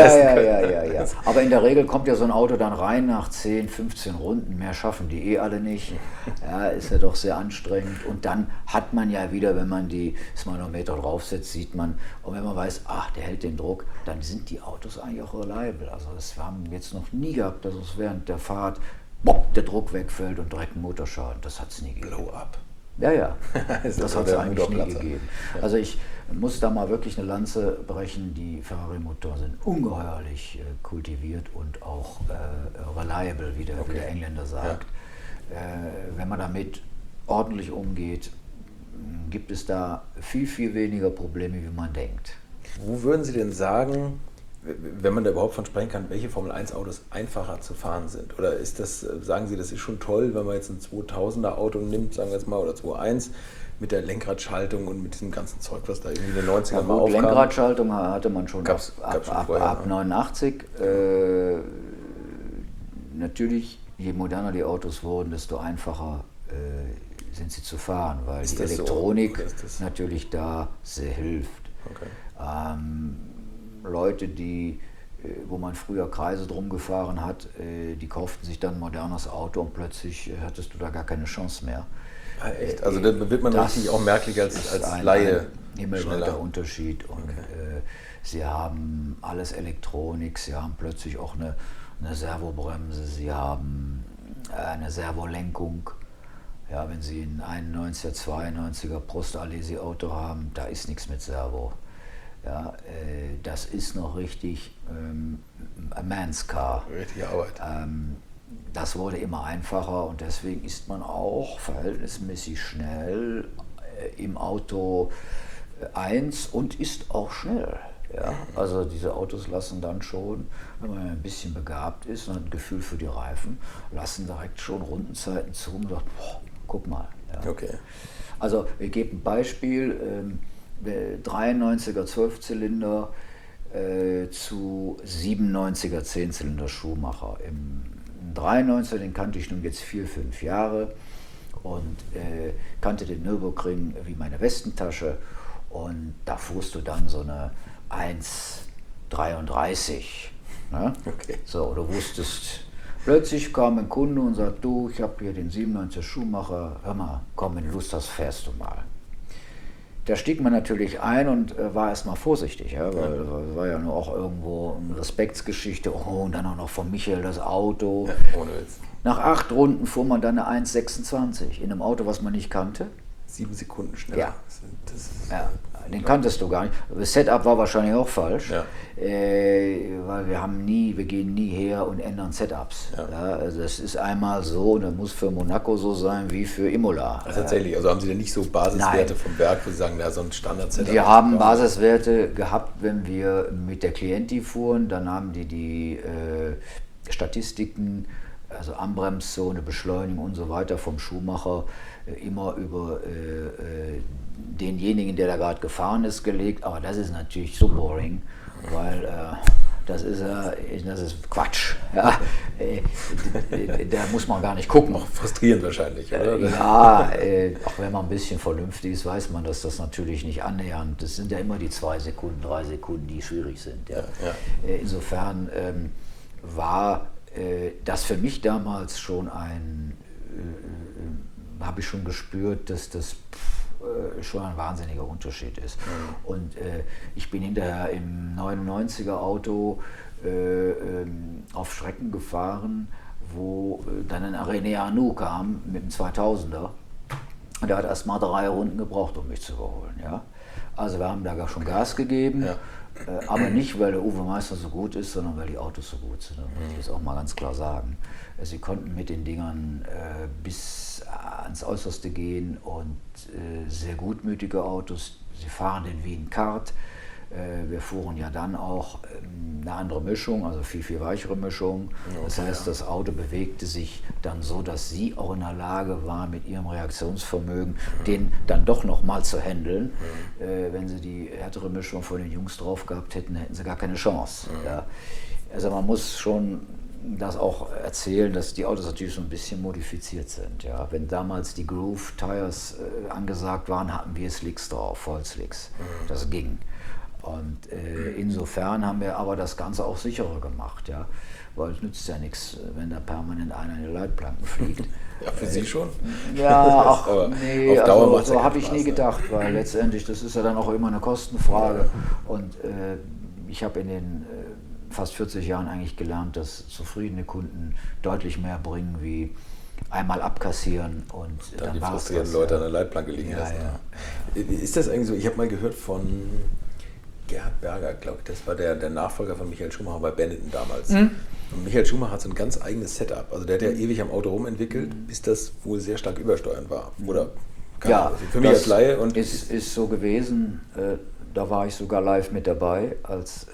ja. Aber in der Regel kommt ja so ein Auto dann rein nach 10, 15 Runden. Mehr schaffen die alle nicht. Ja, ist ja doch sehr anstrengend. Und dann hat man ja wieder, wenn man die Manometer draufsetzt, sieht man, und wenn man weiß, der hält den Druck, dann sind die Autos eigentlich auch reliable. Also wir haben jetzt noch nie gehabt, dass es während der Fahrt der Druck wegfällt und direkt ein Motorschaden. Das hat es nie gegeben. Blow up. Ja. Das hat es eigentlich nie gegeben. Ja. Also ich muss da mal wirklich eine Lanze brechen. Die Ferrari-Motoren sind ungeheuerlich kultiviert und auch reliable, wie der Engländer sagt. Ja. Wenn man damit ordentlich umgeht, gibt es da viel, viel weniger Probleme, wie man denkt. Wo würden Sie denn sagen, wenn man da überhaupt von sprechen kann, welche Formel-1-Autos einfacher zu fahren sind? Oder sagen Sie, das ist schon toll, wenn man jetzt ein 2000er-Auto nimmt, sagen wir jetzt mal, oder 2.1, mit der Lenkradschaltung und mit diesem ganzen Zeug, was da irgendwie in den 90ern mal aufkam? Lenkradschaltung hatte man schon gab's vorher, ab 89. Natürlich, je moderner die Autos wurden, desto einfacher sind sie zu fahren, weil die Elektronik natürlich da sehr hilft. Okay. Leute, wo man früher Kreise drum gefahren hat, die kauften sich dann ein modernes Auto und plötzlich hattest du da gar keine Chance mehr. Echt? Also da wird man richtig auch merklich als Laie. himmelweiter Unterschied. Und sie haben alles Elektronik, sie haben plötzlich auch eine Servobremse, sie haben eine Servolenkung. Ja, wenn Sie ein 91er, 92er Prost Alesi Auto haben, da ist nichts mit Servo. Ja, das ist noch richtig a man's car. Richtige Arbeit. Das wurde immer einfacher und deswegen ist man auch verhältnismäßig schnell im Auto 1 und ist auch schnell. Ja? Also diese Autos lassen dann schon, wenn man ein bisschen begabt ist und hat ein Gefühl für die Reifen, lassen direkt schon Rundenzeiten zu und sagt, boah, guck mal. Ja? Okay. Also ich gebe ein Beispiel, 93er 12-Zylinder zu 97er 10-Zylinder Schumacher. Im 93er, den kannte ich nun jetzt 4-5 Jahre und kannte den Nürburgring wie meine Westentasche und da fuhrst du dann so eine 1,33. Ne? Okay. So, du wusstest, plötzlich kam ein Kunde und sagt, du, ich habe hier den 97er Schumacher, hör mal, komm, wenn du Lust hast, fährst du mal. Da stieg man natürlich ein und war erstmal vorsichtig, ja, weil das war ja nur auch irgendwo eine Respektsgeschichte. Oh, und dann auch noch von Michael das Auto. Ja, ohne Witz. Nach 8 Runden fuhr man dann eine 1,26 in einem Auto, was man nicht kannte. 7 Sekunden schneller. Ja. Das ist Den kanntest du gar nicht. Das Setup war wahrscheinlich auch falsch, Ja. Weil wir gehen nie her und ändern Setups. Ja. Ja, also das ist einmal so und das muss für Monaco so sein wie für Imola. tatsächlich, also haben Sie denn nicht so Basiswerte vom Werk, wo Sie sagen, so ein Standard-Setup? Wir haben Basiswerte gehabt, wenn wir mit der Clienti fuhren, dann haben die Statistiken, also Anbremszone, Beschleunigung und so weiter vom Schuhmacher immer über denjenigen, der da gerade gefahren ist, gelegt. Aber das ist natürlich so boring, weil das ist Quatsch. Ja. Da muss man gar nicht gucken. Auch frustrierend wahrscheinlich, oder? Ja, auch wenn man ein bisschen vernünftig ist, weiß man, dass das natürlich nicht annähernd, das sind ja immer die 2 Sekunden, 3 Sekunden, die schwierig sind. Ja. Insofern war das für mich damals schon habe ich schon gespürt, dass das schon ein wahnsinniger Unterschied ist. Und ich bin hinterher im 99er Auto auf Strecken gefahren, wo dann ein René Arnoux kam mit dem 2000er. Und der hat erst mal 3 Runden gebraucht, um mich zu überholen. Ja? Also wir haben da schon Gas gegeben. Ja. Aber nicht, weil der Uwe Meister so gut ist, sondern weil die Autos so gut sind. Das muss ich jetzt auch mal ganz klar sagen. Sie konnten mit den Dingern bis ans Äußerste gehen und sehr gutmütige Autos. Sie fahren den wie ein Kart. Wir fuhren ja dann auch eine andere Mischung, also viel weichere Mischung. Das heißt, das Auto bewegte sich dann so, dass sie auch in der Lage war, mit ihrem Reaktionsvermögen den dann doch noch mal zu handeln. Wenn sie die härtere Mischung von den Jungs drauf gehabt hätten, hätten sie gar keine Chance. Ja. Also man muss schon das auch erzählen, dass die Autos natürlich so ein bisschen modifiziert sind. Ja. Wenn damals die Groove Tires angesagt waren, hatten wir Slicks drauf, Vollslicks. Das ging. Und insofern haben wir aber das Ganze auch sicherer gemacht, ja, weil es nützt ja nichts, wenn da permanent einer in die Leitplanken fliegt. Ja, für Sie schon? Ja, ach, nee, auf Dauer also, so habe ich nie gedacht, weil letztendlich, das ist ja dann auch immer eine Kostenfrage. Und ich habe in den fast 40 Jahren eigentlich gelernt, dass zufriedene Kunden deutlich mehr bringen wie einmal abkassieren und dann die frustrierten Leute an der Leitplanke liegen lassen. Ja. Ist das eigentlich so, ich habe mal gehört von Gerhard Berger, glaube ich, das war der Nachfolger von Michael Schumacher bei Benetton damals. Und Michael Schumacher hat so ein ganz eigenes Setup. Also der hat ja ewig am Auto rumentwickelt, bis das wohl sehr stark übersteuern war. Oder ja, für mich als Laie. Und ist so gewesen. Da war ich sogar live mit dabei, als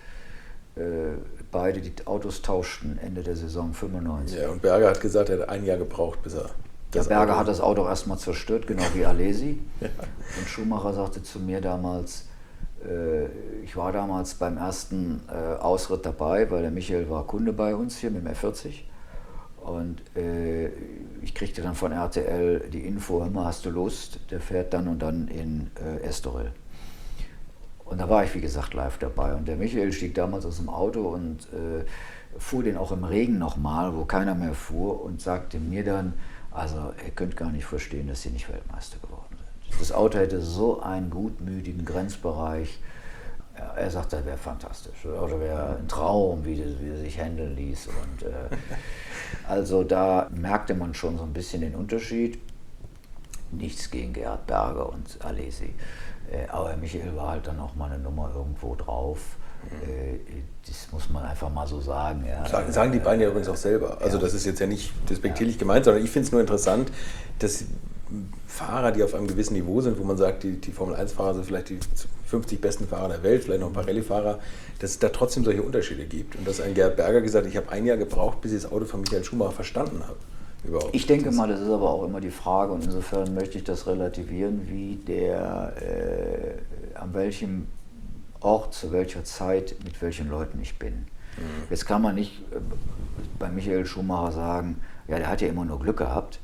beide die Autos tauschten Ende der Saison 95. Ja, und Berger hat gesagt, er hat 1 Jahr gebraucht, bis er Berger hat das Auto erstmal zerstört, genau wie Alesi. Ja. Und Schumacher sagte zu mir damals, ich war damals beim ersten Ausritt dabei, weil der Michael war Kunde bei uns hier mit dem F40. Und ich kriegte dann von RTL die Info, hör mal, hast du Lust? Der fährt dann und dann in Estoril. Und da war ich, wie gesagt, live dabei. Und der Michael stieg damals aus dem Auto und fuhr den auch im Regen nochmal, wo keiner mehr fuhr, und sagte mir dann, also ihr könnt gar nicht verstehen, dass sie nicht Weltmeister geworden sind. Das Auto hätte so einen gutmütigen Grenzbereich. Ja, er sagt, das wäre fantastisch. Das Auto wäre ein Traum, wie er sich handeln ließ. Und, also da merkte man schon so ein bisschen den Unterschied. Nichts gegen Gerhard Berger und Alesi. Aber Michael war halt dann auch mal eine Nummer irgendwo drauf. Das muss man einfach mal so sagen. Ja. Sagen die beiden ja übrigens auch selber. Also das ist jetzt ja nicht despektierlich gemeint, sondern ich finde es nur interessant, dass Fahrer, die auf einem gewissen Niveau sind, wo man sagt, die Formel-1-Fahrer sind vielleicht die 50 besten Fahrer der Welt, vielleicht noch ein paar Rallye-Fahrer, dass es da trotzdem solche Unterschiede gibt. Und dass ein Gerhard Berger gesagt hat, ich habe ein Jahr gebraucht, bis ich das Auto von Michael Schumacher verstanden habe. Überhaupt. Ich denke mal, das ist aber auch immer die Frage, und insofern möchte ich das relativieren, wie der, an welchem Ort, zu welcher Zeit, mit welchen Leuten ich bin. Jetzt kann man nicht bei Michael Schumacher sagen, ja, der hat ja immer nur Glück gehabt.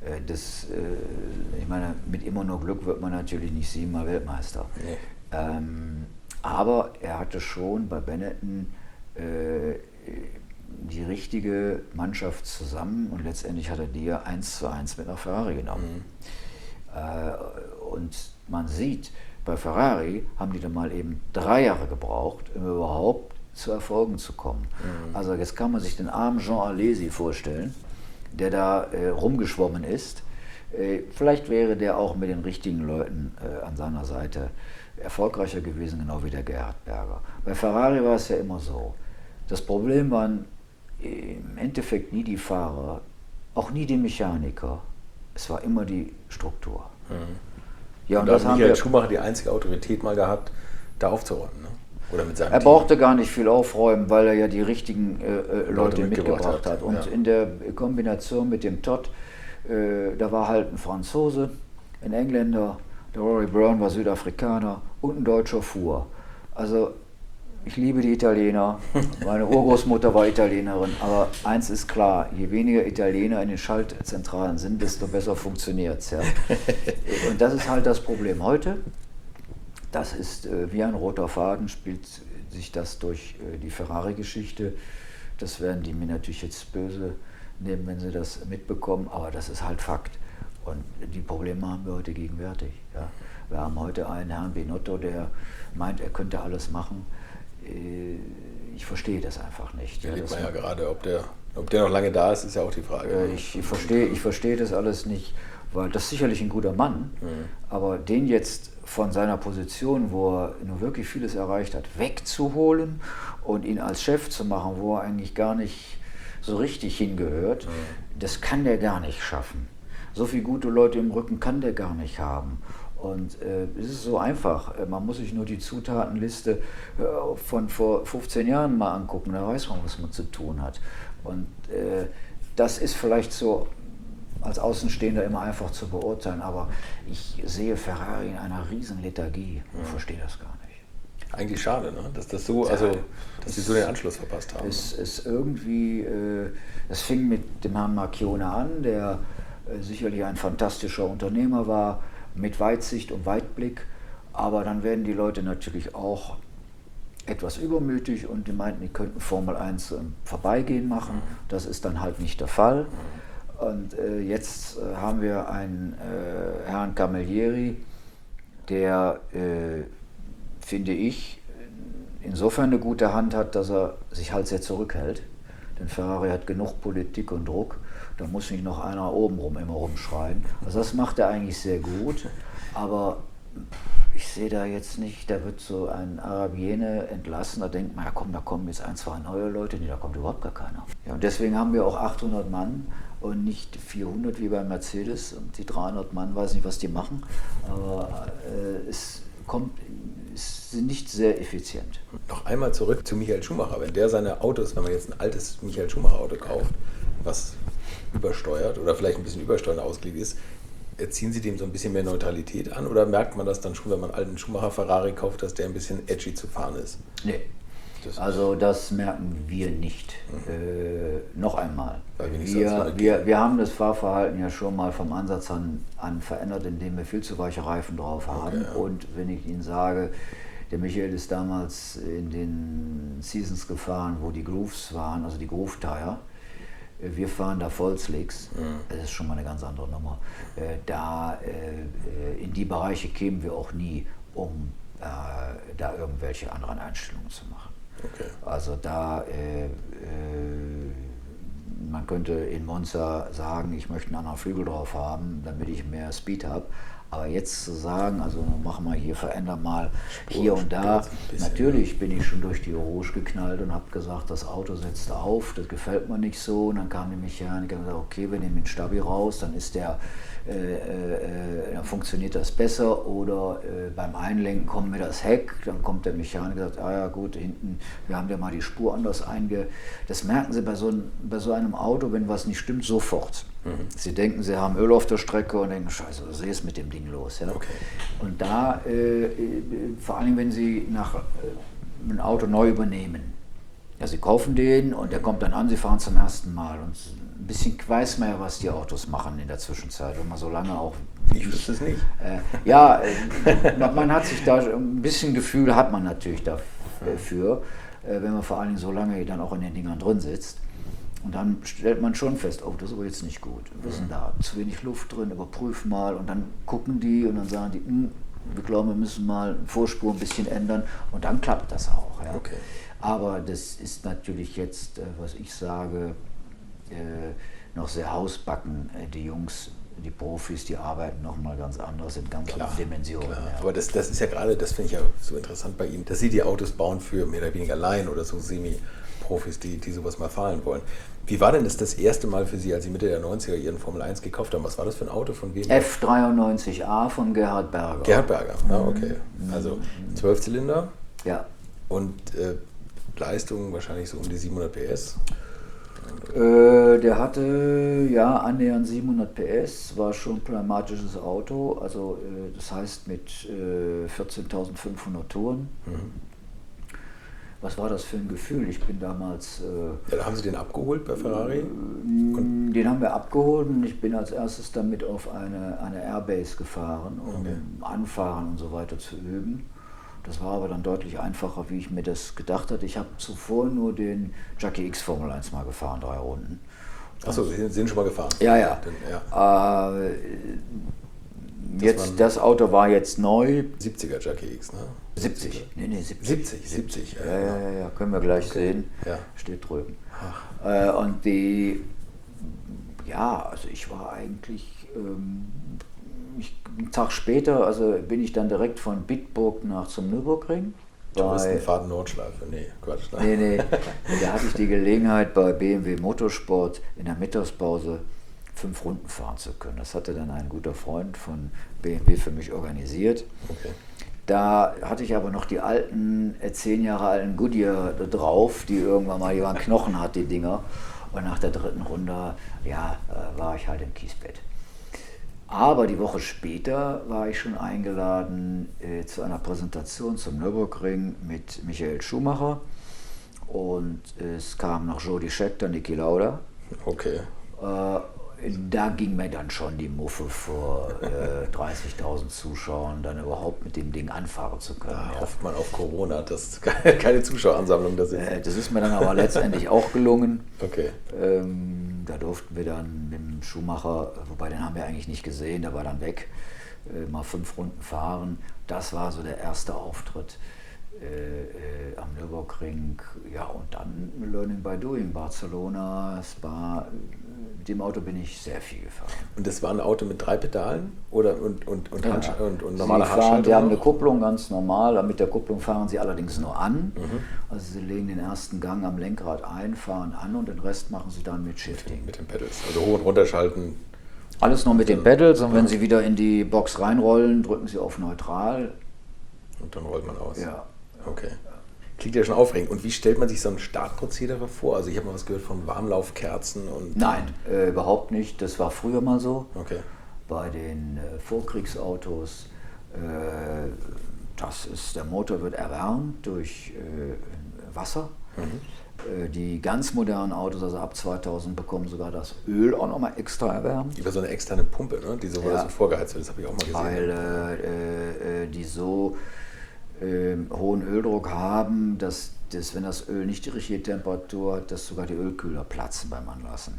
Ich meine, mit immer nur Glück wird man natürlich nicht 7-mal Weltmeister. Nee. Aber er hatte schon bei Benetton die richtige Mannschaft zusammen und letztendlich hat er die ja 1:1 mit nach Ferrari genommen. Und man sieht, bei Ferrari haben die dann mal eben 3 Jahre gebraucht, um überhaupt zu Erfolgen zu kommen. Also jetzt kann man sich den armen Jean Alesi vorstellen, der da rumgeschwommen ist. Vielleicht wäre der auch mit den richtigen Leuten an seiner Seite erfolgreicher gewesen, genau wie der Gerhard Berger. Bei Ferrari war es ja immer so. Das Problem waren im Endeffekt nie die Fahrer, auch nie die Mechaniker. Es war immer die Struktur. Ja, und da hat Michael Schumacher die einzige Autorität mal gehabt, da aufzuräumen. Ne? Oder mit seinem Er brauchte gar nicht viel aufräumen, weil er ja die richtigen Leute mitgebracht hat. Und in der Kombination mit dem Todd, da war halt ein Franzose, ein Engländer, der Rory Brown war Südafrikaner und ein Deutscher fuhr. Also ich liebe die Italiener, meine Urgroßmutter war Italienerin, aber eins ist klar, je weniger Italiener in den Schaltzentralen sind, desto besser funktioniert es. Ja. Und das ist halt das Problem heute. Das ist wie ein roter Faden, spielt sich das durch die Ferrari-Geschichte. Das werden die mir natürlich jetzt böse nehmen, wenn sie das mitbekommen, aber das ist halt Fakt. Und die Probleme haben wir heute gegenwärtig. Ja. Wir haben heute einen Herrn Binotto, der meint, er könnte alles machen. Ich verstehe das einfach nicht. Da lebt man ja gerade, ob der noch lange da ist, ist ja auch die Frage. Ich verstehe das alles nicht, weil das ist sicherlich ein guter Mann, aber den jetzt von seiner Position, wo er nur wirklich vieles erreicht hat, wegzuholen und ihn als Chef zu machen, wo er eigentlich gar nicht so richtig hingehört, das kann der gar nicht schaffen. So viele gute Leute im Rücken kann der gar nicht haben. Und es ist so einfach, man muss sich nur die Zutatenliste von vor 15 Jahren mal angucken, da weiß man, was man zu tun hat. Und das ist vielleicht so als Außenstehender immer einfach zu beurteilen, aber ich sehe Ferrari in einer riesen Lethargie und verstehe das gar nicht. Eigentlich schade, ne? Dass das so, also dass sie so den Anschluss verpasst haben. Es ist irgendwie, es fing mit dem Herrn Marchione an, der sicherlich ein fantastischer Unternehmer war, mit Weitsicht und Weitblick, aber dann werden die Leute natürlich auch etwas übermütig und die meinten, die könnten Formel 1 im Vorbeigehen machen. Das ist dann halt nicht der Fall. Und jetzt haben wir einen Herrn Camilleri, der, finde ich, insofern eine gute Hand hat, dass er sich halt sehr zurückhält. Denn Ferrari hat genug Politik und Druck. Da muss nicht noch einer obenrum immer rumschreien. Also das macht er eigentlich sehr gut, aber ich sehe da jetzt nicht, da wird so ein Arabiene entlassen, da denkt man, ja komm, da kommen jetzt 1, 2 neue Leute, nee, da kommt überhaupt gar keiner. Ja, und deswegen haben wir auch 800 Mann und nicht 400 wie bei Mercedes und die 300 Mann, weiß nicht, was die machen, aber es sind nicht sehr effizient. Noch einmal zurück zu Michael Schumacher, wenn der seine Autos, wenn man jetzt ein altes Michael Schumacher Auto kauft, was übersteuert oder vielleicht ein bisschen übersteuernd ausgelegt ist, ziehen Sie dem so ein bisschen mehr Neutralität an oder merkt man das dann schon, wenn man einen alten Schumacher Ferrari kauft, dass der ein bisschen edgy zu fahren ist? Nee, also das merken wir nicht. Noch einmal, wir haben das Fahrverhalten ja schon mal vom Ansatz an verändert, indem wir viel zu weiche Reifen drauf haben. Okay, ja. Und wenn ich Ihnen sage, der Michael ist damals in den Seasons gefahren, wo die Grooves waren, also die Groove-Tire. Wir fahren da Vollslicks, das ist schon mal eine ganz andere Nummer. In die Bereiche kämen wir auch nie, um da irgendwelche anderen Einstellungen zu machen. Okay. Also man könnte in Monza sagen, ich möchte einen anderen Flügel drauf haben, damit ich mehr Speed habe. Aber jetzt zu sagen, also machen wir hier, verändern mal hier und da. Natürlich bin ich schon durch die Rouge geknallt und habe gesagt, das Auto setzt auf, das gefällt mir nicht so. Und dann kam die Mechaniker und gesagt, okay, wir nehmen den Stabi raus, dann ist dann funktioniert das besser. Oder beim Einlenken kommt mir das Heck, dann kommt der Mechaniker und sagt, ja gut, hinten, wir haben ja mal die Spur anders Das merken Sie bei so einem Auto, wenn was nicht stimmt, sofort. Sie denken, Sie haben Öl auf der Strecke und denken, scheiße, was ist mit dem Ding los? Ja? Okay. Und da, vor allem wenn Sie ein Auto neu übernehmen, ja, Sie kaufen den und der kommt dann an, Sie fahren zum ersten Mal. Und ein bisschen weiß man ja, was die Autos machen in der Zwischenzeit, wenn man so lange auch... Ich wüsste es nicht. Man hat sich da ein bisschen Gefühl, hat man natürlich dafür, wenn man vor allen Dingen so lange dann auch in den Dingern drin sitzt. Und dann stellt man schon fest, oh, das ist aber jetzt nicht gut. Wir sind da zu wenig Luft drin, überprüf mal. Und dann gucken die und dann sagen die, wir glauben, wir müssen mal Vorspur ein bisschen ändern. Und dann klappt das auch. Ja. Okay. Aber das ist natürlich jetzt, was ich sage, noch sehr hausbacken. Die Jungs, die Profis, die arbeiten nochmal ganz anders in ganz anderen Dimensionen. Ja. Aber das ist ja gerade, das finde ich ja so interessant bei Ihnen, dass Sie die Autos bauen für mehr oder weniger Laien oder so Semi-Profis, die sowas mal fahren wollen. Wie war denn das erste Mal für Sie, als Sie Mitte der 90er Ihren Formel 1 gekauft haben? Was war das für ein Auto, von wem? F93A von Gerhard Berger. Gerhard Berger, ja, okay. Also 12-Zylinder? Ja. Und Leistung wahrscheinlich so um die 700 PS? Der hatte annähernd 700 PS, war schon ein pneumatisches Auto, also das heißt mit 14.500 Touren. Was war das für ein Gefühl? Ich bin damals... haben Sie den abgeholt bei Ferrari? Den haben wir abgeholt und ich bin als erstes damit auf eine Airbase gefahren, um Anfahren und so weiter zu üben. Das war aber dann deutlich einfacher, wie ich mir das gedacht hatte. Ich habe zuvor nur den Jackie X Formel 1 mal gefahren, 3 Runden. Achso, Sie sind schon mal gefahren? Ja. Das Auto war jetzt neu. 70er Jackie X, ne? 70. Nee, 70. 70. Ja, können wir gleich sehen. Ja. Steht drüben. Und also ich war eigentlich... einen Tag später, bin ich dann direkt von Bitburg zum Nürburgring. Touristenfahrt Nordschleife, nee, Quatsch. Nee. Da hatte ich die Gelegenheit, bei BMW Motorsport in der Mittagspause 5 Runden fahren zu können. Das hatte dann ein guter Freund von BMW für mich organisiert. Okay. Da hatte ich aber noch die alten, 10 Jahre alten Goodyear drauf, die irgendwann mal, die waren knochenhart, die Dinger. Und nach der 3. Runde, war ich halt im Kiesbett. Aber die Woche später war ich schon eingeladen zu einer Präsentation zum Nürburgring mit Michael Schumacher und es kam noch Jody Scheckter, Niki Lauda. Okay. Da ging mir dann schon die Muffe vor 30.000 Zuschauern, dann überhaupt mit dem Ding anfahren zu können. Da hofft man auf Corona, dass keine Zuschaueransammlung da sind. Das ist mir dann aber letztendlich auch gelungen. Okay. Da durften wir dann mit dem Schumacher, wobei den haben wir eigentlich nicht gesehen, der war dann weg, mal 5 Runden fahren. Das war so der erste Auftritt am Nürburgring. Ja, und dann Learning by Doing, Barcelona, Spa. Mit dem Auto bin ich sehr viel gefahren. Und das war ein Auto mit 3 Pedalen und normaler Handschaltung? Die haben eine Kupplung, ganz normal. Mit der Kupplung fahren sie allerdings nur an. Also sie legen den ersten Gang am Lenkrad ein, fahren an und den Rest machen sie dann mit Shifting. Mit den Pedals, also hoch- und runterschalten. Alles noch mit den Pedals und wenn sie wieder in die Box reinrollen, drücken sie auf Neutral. Und dann rollt man aus? Ja. Okay. Klingt ja schon aufregend. Und wie stellt man sich so ein Startprozedere vor? Also ich habe mal was gehört von Warmlaufkerzen und... Nein, überhaupt nicht. Das war früher mal so. Okay. Bei den Vorkriegsautos. Der Motor wird erwärmt durch Wasser. Die ganz modernen Autos, also ab 2000, bekommen sogar das Öl auch nochmal extra erwärmt. Über so eine externe Pumpe, ne? Die so vorgeheizt wird, das habe ich auch mal gesehen. Weil die so hohen Öldruck haben, dass wenn das Öl nicht die richtige Temperatur hat, dass sogar die Ölkühler platzen beim Anlassen.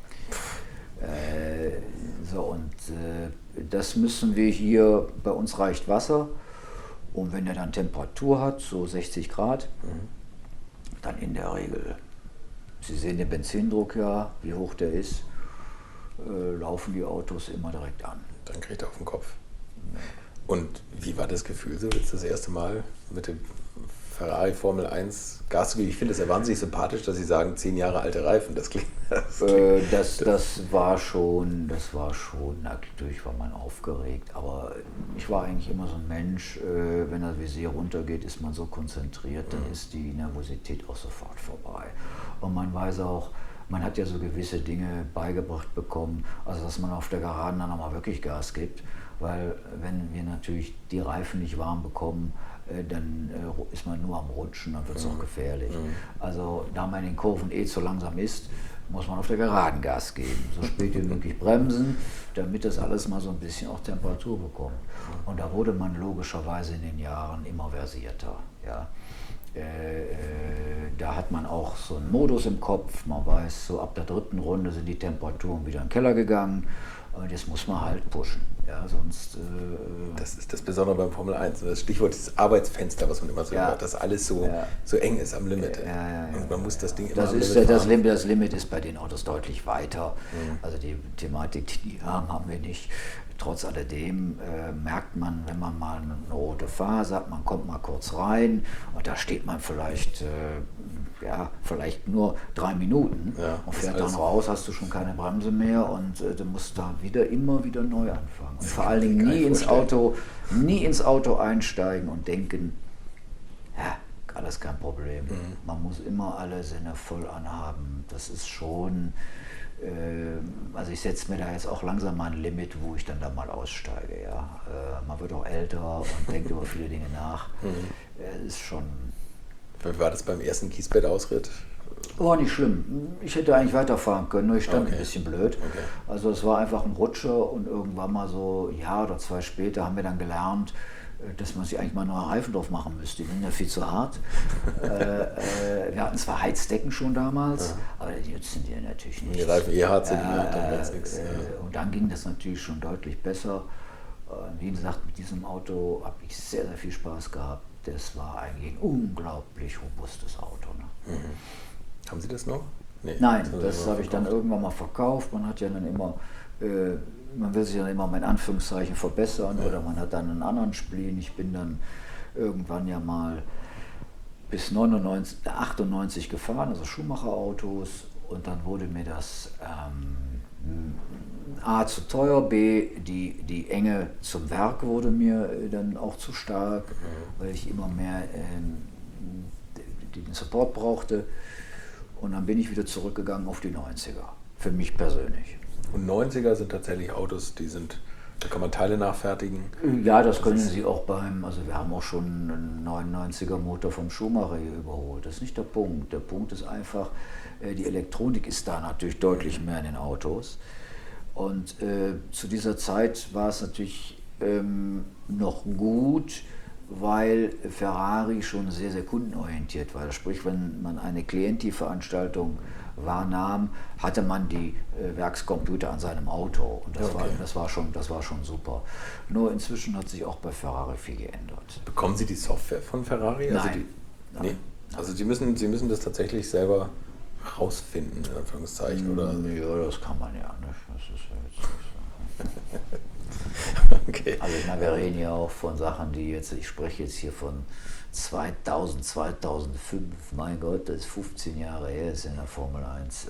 Das müssen wir hier, bei uns reicht Wasser, und wenn er dann Temperatur hat, so 60 Grad, dann in der Regel, Sie sehen den Benzindruck ja, wie hoch der ist, laufen die Autos immer direkt an. Dann kriegt er auf den Kopf. Und wie war das Gefühl so jetzt das erste Mal mit dem Ferrari Formel 1 Gas zu geben? Ich finde es ja wahnsinnig sympathisch, dass Sie sagen, 10 Jahre alte Reifen. Das war schon, natürlich war man aufgeregt, aber ich war eigentlich immer so ein Mensch, wenn das Visier runtergeht, ist man so konzentriert, dann ist die Nervosität auch sofort vorbei. Und man weiß auch, man hat ja so gewisse Dinge beigebracht bekommen, also dass man auf der Geraden dann nochmal wirklich Gas gibt, weil wenn wir natürlich die Reifen nicht warm bekommen, dann ist man nur am Rutschen, dann wird es auch gefährlich. Also da man in den Kurven zu langsam ist, muss man auf der Geraden Gas geben, so spät wie möglich bremsen, damit das alles mal so ein bisschen auch Temperatur bekommt. Und da wurde man logischerweise in den Jahren immer versierter. Ja. Da hat man auch so einen Modus im Kopf, man weiß, so ab der 3. Runde sind die Temperaturen wieder in den Keller gegangen und jetzt muss man halt pushen. Ja, sonst, das ist das Besondere beim Formel 1, das Stichwort dieses Arbeitsfenster, was man immer so hört, dass alles so eng ist am Limit. Und man muss das Ding immer am Limit fahren. Das Limit ist bei den Autos deutlich weiter. Also die Thematik, die haben wir nicht. Trotz alledem merkt man, wenn man mal eine rote Phase hat, man kommt mal kurz rein und da steht man vielleicht nur 3 Minuten und fährt dann raus, hast du schon keine Bremse mehr und du musst da immer wieder neu anfangen. Und vor allen Dingen nie ins Auto einsteigen und denken, ja, alles kein Problem. Man muss immer alle Sinne voll anhaben. Das ist schon... Also ich setze mir da jetzt auch langsam mal ein Limit, wo ich dann da mal aussteige. Ja. Man wird auch älter und denkt über viele Dinge nach. Ist schon... Wie war das beim ersten Kiesbett-Ausritt? War nicht schlimm. Ich hätte eigentlich weiterfahren können, nur ich stand ein bisschen blöd. Also es war einfach ein Rutscher und irgendwann mal so ein Jahr oder 2 später haben wir dann gelernt, dass man sich eigentlich mal neue Reifen drauf machen müsste. Die sind ja viel zu hart. Wir hatten zwar Heizdecken schon damals, aber die nützen die natürlich nicht. Die Reifen hart sind, dann wird's nichts. Und dann ging das natürlich schon deutlich besser. Wie gesagt, mit diesem Auto habe ich sehr, sehr viel Spaß gehabt. Das war eigentlich ein unglaublich robustes Auto. Ne? Haben Sie das noch? Nee, Nein, das habe ich dann irgendwann mal verkauft. Man hat ja dann immer... man will sich dann immer in Anführungszeichen verbessern oder man hat dann einen anderen Spleen. Ich bin dann irgendwann ja mal bis 98 gefahren, also Schumacher-Autos, und dann wurde mir das A zu teuer, B die Enge zum Werk wurde mir dann auch zu stark, weil ich immer mehr den Support brauchte, und dann bin ich wieder zurückgegangen auf die 90er, für mich persönlich. Und 90er sind tatsächlich Autos, da kann man Teile nachfertigen? Ja, das können Sie auch also wir haben auch schon einen 99er Motor vom Schumacher hier überholt. Das ist nicht der Punkt. Der Punkt ist einfach, die Elektronik ist da natürlich deutlich mehr in den Autos. Und zu dieser Zeit war es natürlich noch gut, weil Ferrari schon sehr, sehr kundenorientiert war. Sprich, wenn man eine Clienti-Veranstaltung wahrnahm, hatte man die Werkscomputer an seinem Auto. Und das war schon super. Nur inzwischen hat sich auch bei Ferrari viel geändert. Bekommen Sie die Software von Ferrari? Nein. Nee? Also Sie müssen das tatsächlich selber rausfinden, in Anführungszeichen, oder? Ja, das kann man ja nicht. Das ist ja jetzt nicht so. Okay. Also wir reden ja auch von Sachen, ich spreche jetzt hier von 2000, 2005, mein Gott, das ist 15 Jahre her, ist in der Formel 1,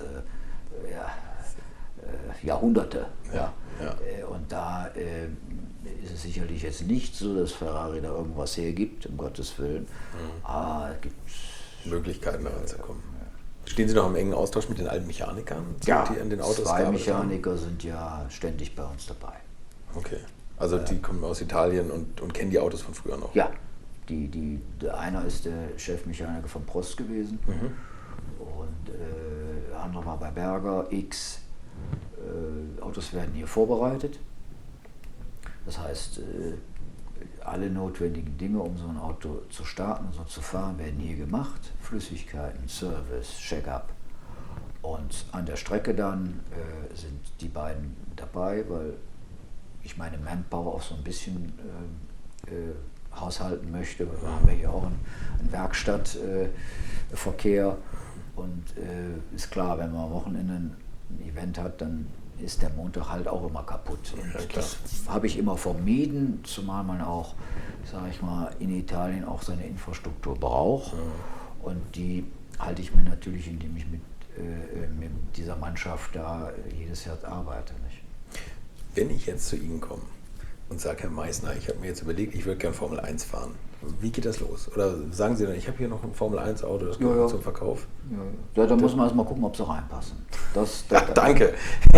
Jahrhunderte. Ja. Und da ist es sicherlich jetzt nicht so, dass Ferrari da irgendwas hergibt, um Gottes Willen. Aber es gibt Möglichkeiten, da ranzukommen. Stehen Sie noch im engen Austausch mit den alten Mechanikern, die an den Autos 2 Mechaniker sind ja ständig bei uns dabei. Okay, also die kommen aus Italien und kennen die Autos von früher noch? Ja, einer ist der Chefmechaniker von Prost gewesen und der andere war bei Berger X. Autos werden hier vorbereitet. Das heißt, alle notwendigen Dinge, um so ein Auto zu starten und so zu fahren, werden hier gemacht. Flüssigkeiten, Service, Check-up. Und an der Strecke dann sind die beiden dabei, weil ich meine Manpower auch so ein bisschen haushalten möchte. Wir haben ja hier auch einen Werkstattverkehr. Und ist klar, wenn man am Wochenende ein Event hat, dann ist der Montag halt auch immer kaputt. Und das habe ich immer vermieden, zumal man auch, sage ich mal, in Italien auch seine Infrastruktur braucht. Und die halte ich mir natürlich, indem ich mit dieser Mannschaft da jedes Jahr arbeite. Nicht? Wenn ich jetzt zu Ihnen komme und sage, Herr Meissner, ich habe mir jetzt überlegt, ich würde gerne Formel 1 fahren. Wie geht das los? Oder sagen Sie dann, ich habe hier noch ein Formel 1 Auto, das gehört zum Verkauf? Ja, da muss man erst mal gucken, ob sie reinpassen. Danke.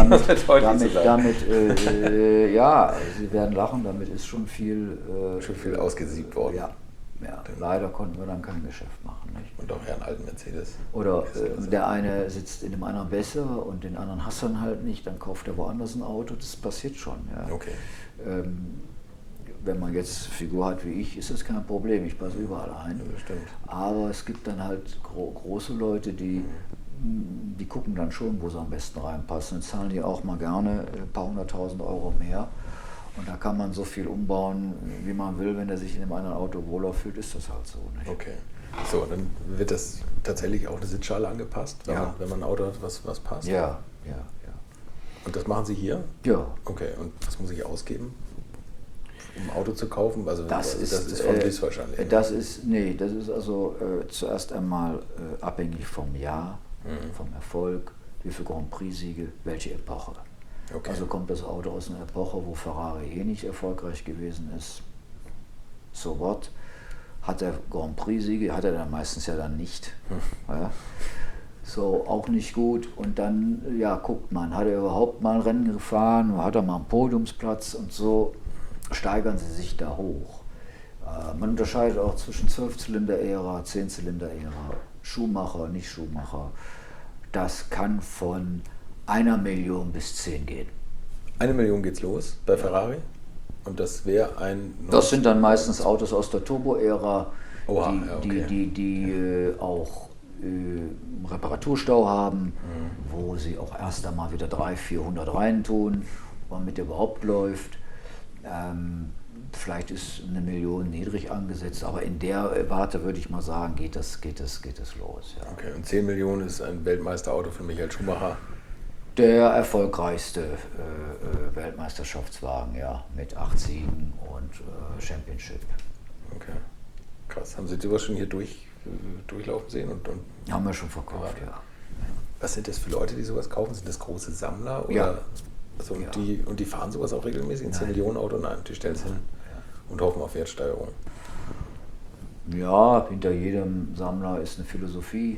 Ja, Sie werden lachen, damit ist schon viel ausgesiebt worden. Ja, leider konnten wir dann kein Geschäft machen. Nicht? Und auch einen alten Mercedes. Oder der eine sitzt in dem anderen besser und den anderen hasst er halt nicht, dann kauft er woanders ein Auto, das passiert schon. Ja. Okay. Wenn man jetzt Figur hat wie ich, ist das kein Problem, ich passe überall ein. Ja, stimmt. Aber es gibt dann halt große Leute, die gucken dann schon, wo sie am besten reinpassen. Dann zahlen die auch mal gerne ein paar 100.000 Euro mehr. Und da kann man so viel umbauen, wie man will. Wenn er sich in einem anderen Auto wohler fühlt, ist das halt so. Nicht? Okay. So, dann wird das tatsächlich auch eine Sitzschale angepasst, wenn man ein Auto hat, was passt? Ja. Und das machen Sie hier? Ja. Okay, und was muss ich ausgeben, um ein Auto zu kaufen? Also das ist von bis wahrscheinlich. Das ist also zuerst einmal abhängig vom Jahr, vom Erfolg, wie viele Grand Prix-Siege, welche Epoche. Okay. Also kommt das Auto aus einer Epoche, wo Ferrari nicht erfolgreich gewesen ist, so what? Hat er Grand Prix-Siege, hat er dann meistens ja dann nicht. Ja. So, auch nicht gut. Und dann, guckt man, hat er überhaupt mal ein Rennen gefahren, hat er mal einen Podiumsplatz und so steigern sie sich da hoch. Man unterscheidet auch zwischen 12-Zylinder-Ära, 10-Zylinder-Ära, Schuhmacher, nicht Schuhmacher. Das kann von 1 Million bis 10 gehen. 1 Million geht's los bei Ferrari? Und das wäre ein... Das sind dann meistens Autos aus der Turbo-Ära, die die auch Reparaturstau haben, wo sie auch erst einmal wieder 300-400 reintun, damit der überhaupt läuft. Vielleicht ist 1 Million niedrig angesetzt, aber in der Warte würde ich mal sagen, geht das los. Ja. Okay, und 10 Millionen ist ein Weltmeisterauto für Michael Schumacher? Der erfolgreichste Weltmeisterschaftswagen, mit 8 Siegen und Championship. Okay, krass. Haben Sie sowas schon hier durchlaufen sehen? Und haben wir schon verkauft, ja. Was sind das für Leute, die sowas kaufen? Sind das große Sammler? Oder? Ja. Also, und die fahren sowas auch regelmäßig? Ein 10 Millionen Auto? Nein, die stellen es hin und hoffen auf Wertsteigerung. Ja, hinter jedem Sammler ist eine Philosophie.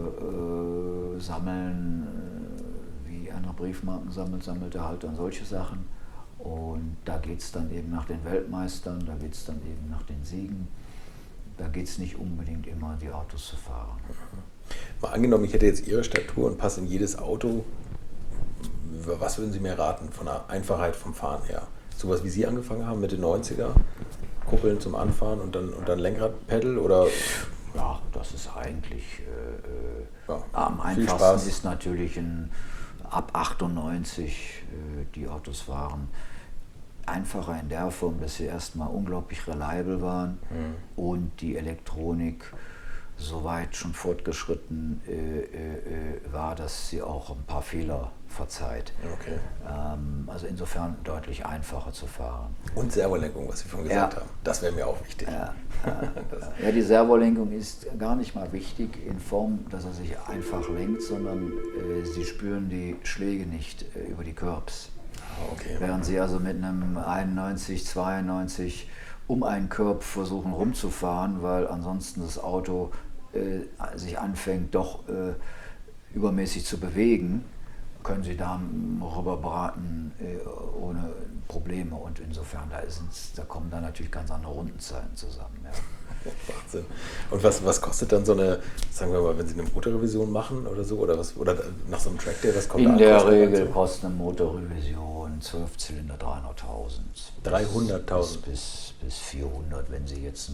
Sammeln, wie einer Briefmarken sammelt er halt dann solche Sachen. Und da geht es dann eben nach den Weltmeistern, da geht es dann eben nach den Siegen. Da geht es nicht unbedingt immer, die Autos zu fahren. Mal angenommen, ich hätte jetzt Ihre Statur und passe in jedes Auto. Was würden Sie mir raten von der Einfachheit vom Fahren her? Sowas wie Sie angefangen haben, Mitte 90er? Kuppeln zum Anfahren und dann Lenkradpedal oder? Ja, das ist eigentlich am einfachsten ist natürlich ab 98 die Autos waren einfacher in der Form, dass sie erstmal unglaublich reliable waren und die Elektronik so weit schon fortgeschritten war, dass sie auch ein paar Fehler verzeiht. Okay. Also insofern deutlich einfacher zu fahren. Und Servolenkung, was Sie vorhin gesagt haben, das wäre mir auch wichtig. Ja, die Servolenkung ist gar nicht mal wichtig in Form, dass er sich einfach lenkt, sondern Sie spüren die Schläge nicht über die Curbs. Okay. Während Sie also mit einem 91, 92 um einen Curb versuchen rumzufahren, weil ansonsten das Auto sich anfängt doch übermäßig zu bewegen, können Sie da rüberbraten ohne Probleme. Und insofern, da kommen dann natürlich ganz andere Rundenzeiten zusammen. Ja. Wahnsinn. Und was kostet dann so eine, sagen wir mal, wenn Sie eine Motorrevision machen oder so, oder nach so einem Trackday, was kommt da In an der Kosten Regel dazu? kostet eine Motorrevision 12 Zylinder 300.000. 300.000. Bis 400, wenn Sie jetzt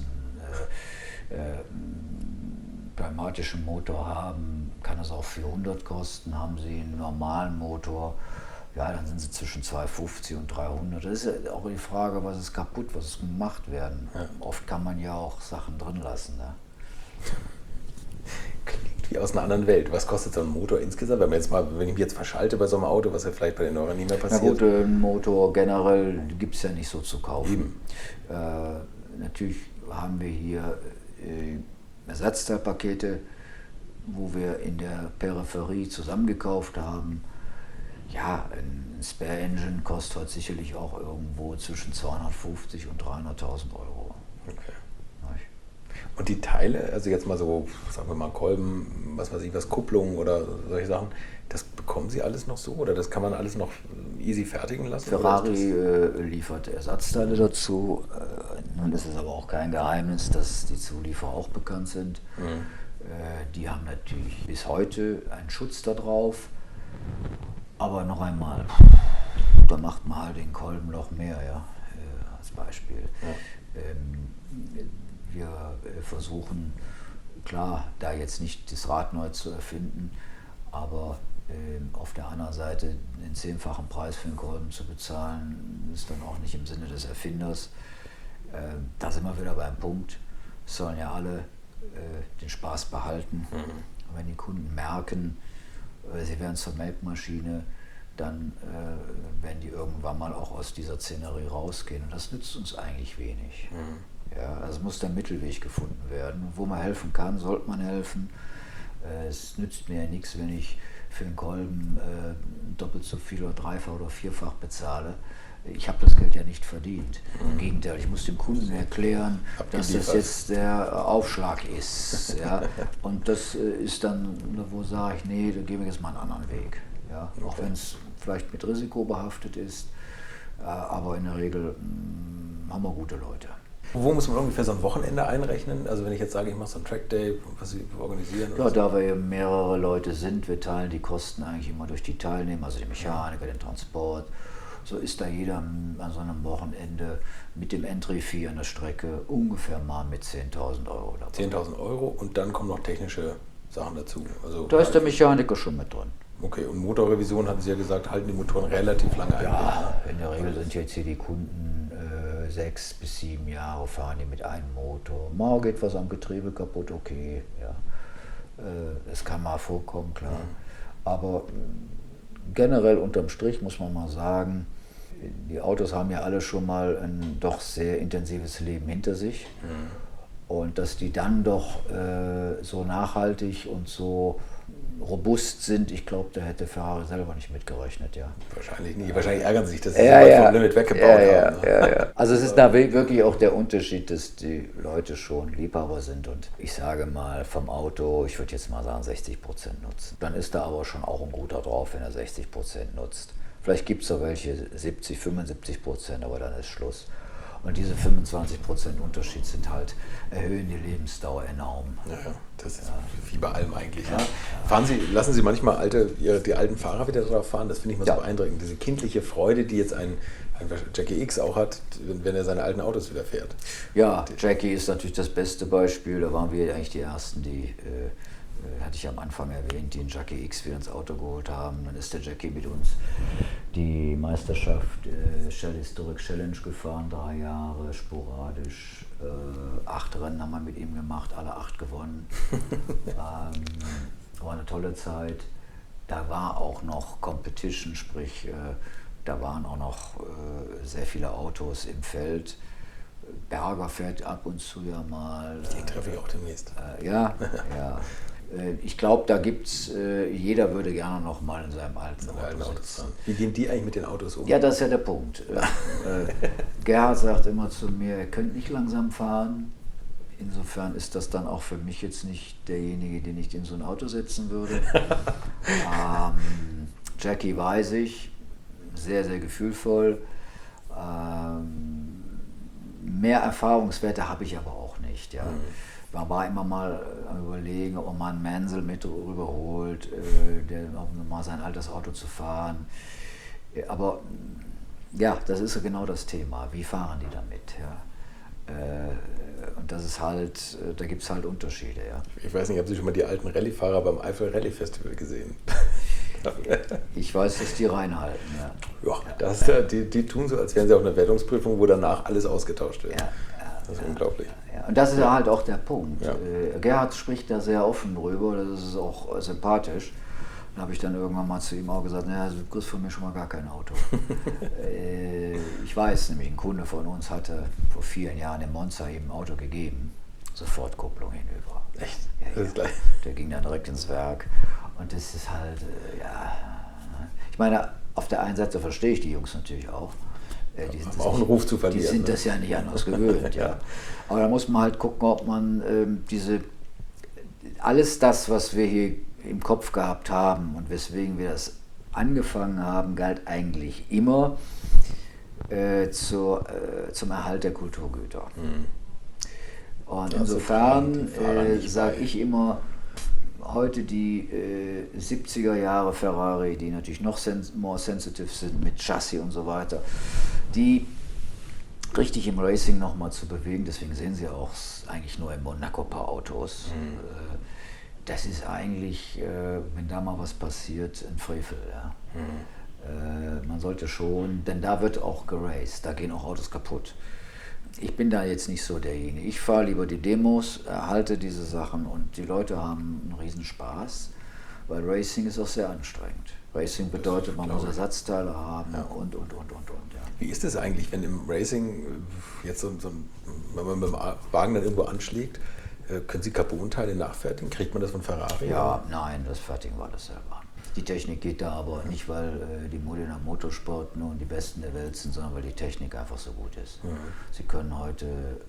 einen pneumatischen Motor haben, kann es auch 400 kosten. Haben Sie einen normalen Motor, ja, dann sind Sie zwischen 250 und 300. Das ist ja auch die Frage, was ist kaputt, was ist gemacht werden. Ja. Oft kann man ja auch Sachen drin lassen. Ne? Klingt wie aus einer anderen Welt. Was kostet so ein Motor insgesamt? Wenn ich mich jetzt verschalte bei so einem Auto, was ja vielleicht bei den Neueren nicht mehr Na passiert. gut, einen Motor generell gibt es ja nicht so zu kaufen. Natürlich haben wir hier Ersatzteilpakete, wo wir in der Peripherie zusammengekauft haben. Ja, ein Spare Engine kostet heute sicherlich auch irgendwo zwischen 250 und 300.000 Euro. Okay. Nicht? Und die Teile, also jetzt mal so, sagen wir mal Kolben, was weiß ich, was Kupplung oder solche Sachen, das bekommen Sie alles noch so oder das kann man alles noch easy fertigen lassen? Ferrari liefert Ersatzteile dazu. Nun ist es aber auch kein Geheimnis, dass die Zulieferer auch bekannt sind. Die haben natürlich bis heute einen Schutz da drauf. Aber noch einmal, da macht man halt den Kolbenloch mehr, ja, als Beispiel. Ja. Wir versuchen, klar, da jetzt nicht das Rad neu zu erfinden, aber auf der anderen Seite den 10-fachen Preis für den Kolben zu bezahlen, ist dann auch nicht im Sinne des Erfinders. Da sind wir wieder beim Punkt, es sollen ja alle den Spaß behalten. Und wenn die Kunden merken, sie werden zur Melkmaschine, dann werden die irgendwann mal auch aus dieser Szenerie rausgehen. Und das nützt uns eigentlich wenig. Ja, also muss der Mittelweg gefunden werden. Wo man helfen kann, sollte man helfen. Es nützt mir ja nichts, wenn ich für einen Kolben doppelt so viel oder dreifach oder vierfach bezahle. Ich habe das Geld ja nicht verdient. Im Gegenteil, ich muss dem Kunden erklären, dass das jetzt der Aufschlag ist. Ja? Und das ist dann, wo sage ich, nee, da gehen wir jetzt mal einen anderen Weg. Ja? Auch wenn es vielleicht mit Risiko behaftet ist, aber in der Regel haben wir gute Leute. Wo muss man ungefähr so ein Wochenende einrechnen? Also wenn ich jetzt sage, ich mache so einen Trackday, was Sie organisieren? Ja, da wir eben mehrere Leute sind, wir teilen die Kosten eigentlich immer durch die Teilnehmer, also die Mechaniker, den Transport. So ist da jeder an so einem Wochenende mit dem Entry-Fee an der Strecke ungefähr mal mit 10.000 Euro dabei. 10.000 Euro und dann kommen noch technische Sachen dazu. Also Da ist der Mechaniker schon mit drin. Okay, und Motorrevision, hatten Sie ja gesagt, halten die Motoren relativ lange ein. Ja, in der Regel sind jetzt hier die Kunden 6 bis 7 Jahre, fahren die mit einem Motor. Mal geht was am Getriebe kaputt, okay. Ja. Es kann mal vorkommen, klar. Aber generell unterm Strich muss man mal sagen, die Autos haben ja alle schon mal ein doch sehr intensives Leben hinter sich. Und dass die dann doch so nachhaltig und so robust sind, ich glaube, da hätte Ferrari selber nicht mitgerechnet, ja. Wahrscheinlich nicht. Wahrscheinlich ärgern sie sich, dass sie so weit vom Limit weggebaut haben. Ne? Ja. Also es ist da wirklich auch der Unterschied, dass die Leute schon Liebhaber sind und ich sage mal vom Auto, ich würde jetzt mal sagen 60% nutzen. Dann ist da aber schon auch ein guter drauf, wenn er 60% nutzt. Vielleicht gibt es auch welche 70, 75%, aber dann ist Schluss. Und diese 25% Unterschied sind halt, erhöhen die Lebensdauer enorm. Ja, das ist wie bei allem eigentlich. Ja. Lassen Sie manchmal die alten Fahrer wieder drauf fahren? Das finde ich mal so beeindruckend. Diese kindliche Freude, die jetzt ein Jackie X auch hat, wenn er seine alten Autos wieder fährt. Ja, Jackie ist natürlich das beste Beispiel. Da waren wir eigentlich die Ersten, die, hatte ich am Anfang erwähnt, die einen Jackie X wieder ins Auto geholt haben. Dann ist der Jackie mit uns die Meisterschaft Shell Historic Challenge gefahren, 3 Jahre, sporadisch. 8 Rennen haben wir mit ihm gemacht, alle 8 gewonnen. War eine tolle Zeit. Da war auch noch Competition, sprich, da waren auch noch sehr viele Autos im Feld. Berger fährt ab und zu ja mal. Den treffe ich auch demnächst. Ja. Ich glaube, da gibt's, jeder würde gerne noch mal in seinem alten Auto sitzen. Wie gehen die eigentlich mit den Autos um? Ja, das ist ja der Punkt. Gerhard sagt immer zu mir, ihr könnt nicht langsam fahren. Insofern ist das dann auch für mich jetzt nicht derjenige, den ich in so ein Auto setzen würde. Jackie weiß ich, sehr, sehr gefühlvoll. mehr Erfahrungswerte habe ich aber auch nicht. Ja. Man war immer mal am Überlegen, ob man mal einen Mansell mit rüberholt, um mal sein altes Auto zu fahren. Aber ja, das ist ja genau das Thema. Wie fahren die damit? Ja. Und das ist halt, da gibt es halt Unterschiede. Ja. Ich weiß nicht, haben Sie schon mal die alten Rallye-Fahrer beim Eifel Rallye Festival gesehen? Ich weiß, dass die reinhalten. Ja, die tun so, als wären sie auf einer Wertungsprüfung, wo danach alles ausgetauscht wird. Ja, das ist unglaublich. Ja. Und das ist ja halt auch der Punkt. Ja. Gerhard spricht da sehr offen drüber, das ist auch sympathisch. Dann habe ich dann irgendwann mal zu ihm auch gesagt, naja, du kriegst von mir schon mal gar kein Auto. Ich weiß nämlich, ein Kunde von uns hatte vor vielen Jahren im Monza ihm ein Auto gegeben, Sofortkupplung hinüber. Echt? Ja, Das ist gleich. Der ging dann direkt ins Werk und das ist halt, ich meine, auf der einen Seite verstehe ich die Jungs natürlich auch. Die sind auch einen Ruf zu verlieren. Die sind das ja nicht anders gewöhnt. Ja. Aber da muss man halt gucken, ob man alles das, was wir hier im Kopf gehabt haben und weswegen wir das angefangen haben, galt eigentlich immer zum Erhalt der Kulturgüter. Und insofern sage ich immer, heute die 70er Jahre Ferrari, die natürlich noch more sensitive sind mit Chassis und so weiter, die richtig im Racing nochmal zu bewegen, deswegen sehen Sie auch eigentlich nur im Monaco ein paar Autos. Das ist eigentlich, wenn da mal was passiert, ein Frevel. Ja. Man sollte schon, denn da wird auch geraced, da gehen auch Autos kaputt. Ich bin da jetzt nicht so derjenige. Ich fahre lieber die Demos, erhalte diese Sachen und die Leute haben einen Riesenspaß, weil Racing ist auch sehr anstrengend. Racing bedeutet, man muss Ersatzteile haben und. Ja. Wie ist es eigentlich, wenn im Racing jetzt wenn man mit dem Wagen dann irgendwo anschlägt, können Sie Carbonteile nachfertigen? Kriegt man das von Ferrari? Ja, nein, das fertigen wir alles selber. Die Technik geht da aber nicht, weil die Modena Motorsport nun die Besten der Welt sind, sondern weil die Technik einfach so gut ist. Sie können heute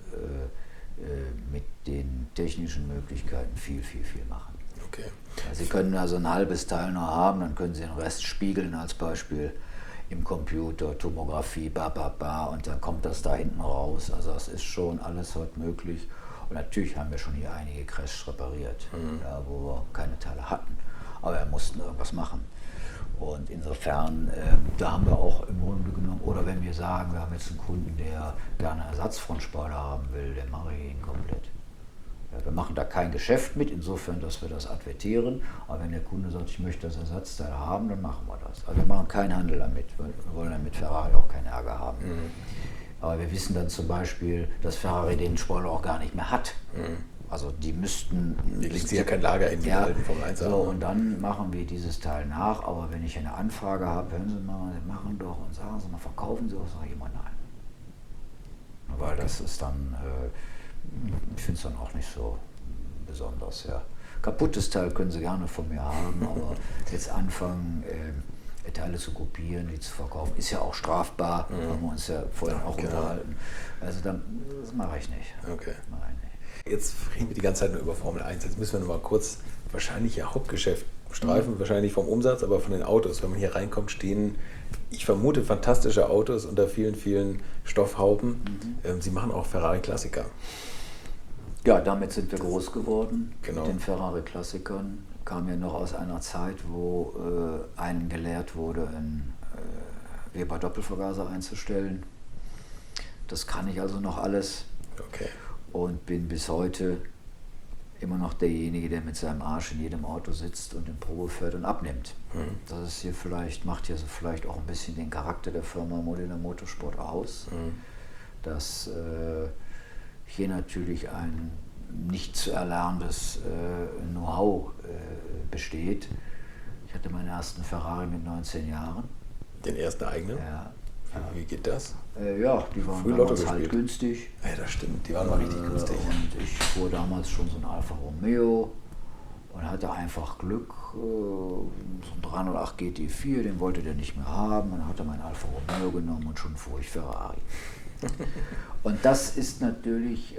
mit den technischen Möglichkeiten viel machen. Okay. Sie können also ein halbes Teil noch haben, dann können Sie den Rest spiegeln als Beispiel im Computer, Tomographie, und dann kommt das da hinten raus. Also das ist schon alles heute möglich. Und natürlich haben wir schon hier einige Crashs repariert, wo wir keine Teile hatten. Aber wir mussten irgendwas machen. Und insofern, da haben wir auch im Grunde genommen, oder wenn wir sagen, wir haben jetzt einen Kunden, der gerne Ersatzfrontspoiler haben will, dann mache ich ihn komplett. Ja, wir machen da kein Geschäft mit, insofern, dass wir das advertieren. Aber wenn der Kunde sagt, ich möchte das Ersatzteil haben, dann machen wir das. Also wir machen keinen Handel damit, weil wir wollen dann mit Ferrari auch keinen Ärger haben. Aber wir wissen dann zum Beispiel, dass Ferrari den Spoiler auch gar nicht mehr hat. Also die müssten... Hier liegt ja kein Lager in die alten Formel 1 so, und dann machen wir dieses Teil nach. Aber wenn ich eine Anfrage habe, hören Sie mal, Sie machen doch und sagen Sie mal, verkaufen Sie auch, sage ich immer nein. Weil das ist dann, ich finde es dann auch nicht so besonders. Ja. Kaputtes Teil können Sie gerne von mir haben, aber jetzt anfangen... Teile zu kopieren, die zu verkaufen, ist ja auch strafbar, haben wir uns ja vorhin auch unterhalten. Also das mache ich nicht. Okay. Jetzt reden wir die ganze Zeit nur über Formel 1. Jetzt müssen wir noch mal kurz wahrscheinlich Ihr Hauptgeschäft streifen, wahrscheinlich vom Umsatz, aber von den Autos. Wenn man hier reinkommt, stehen, ich vermute, fantastische Autos unter vielen Stoffhauben. Sie machen auch Ferrari-Klassiker. Ja, damit sind wir groß geworden, genau. Mit den Ferrari-Klassikern. Kam ja noch aus einer Zeit, wo einem gelehrt wurde, einen Weber-Doppelvergaser einzustellen. Das kann ich also noch alles. Okay. Und bin bis heute immer noch derjenige, der mit seinem Arsch in jedem Auto sitzt und in Probe fährt und abnimmt. Das ist hier macht hier so vielleicht auch ein bisschen den Charakter der Firma Modena Motorsport aus, dass hier natürlich ein nicht zu erlernendes Know-how besteht. Ich hatte meinen ersten Ferrari mit 19 Jahren. Den ersten eigenen? Ja. Wie geht das? Ja, die waren damals halt günstig. Ja, das stimmt, die waren mal richtig günstig. Und ich fuhr damals schon so ein Alfa Romeo und hatte einfach Glück. So ein 308 GT4, den wollte der nicht mehr haben. Und dann hat er mein Alfa Romeo genommen und schon fuhr ich Ferrari. Und das ist natürlich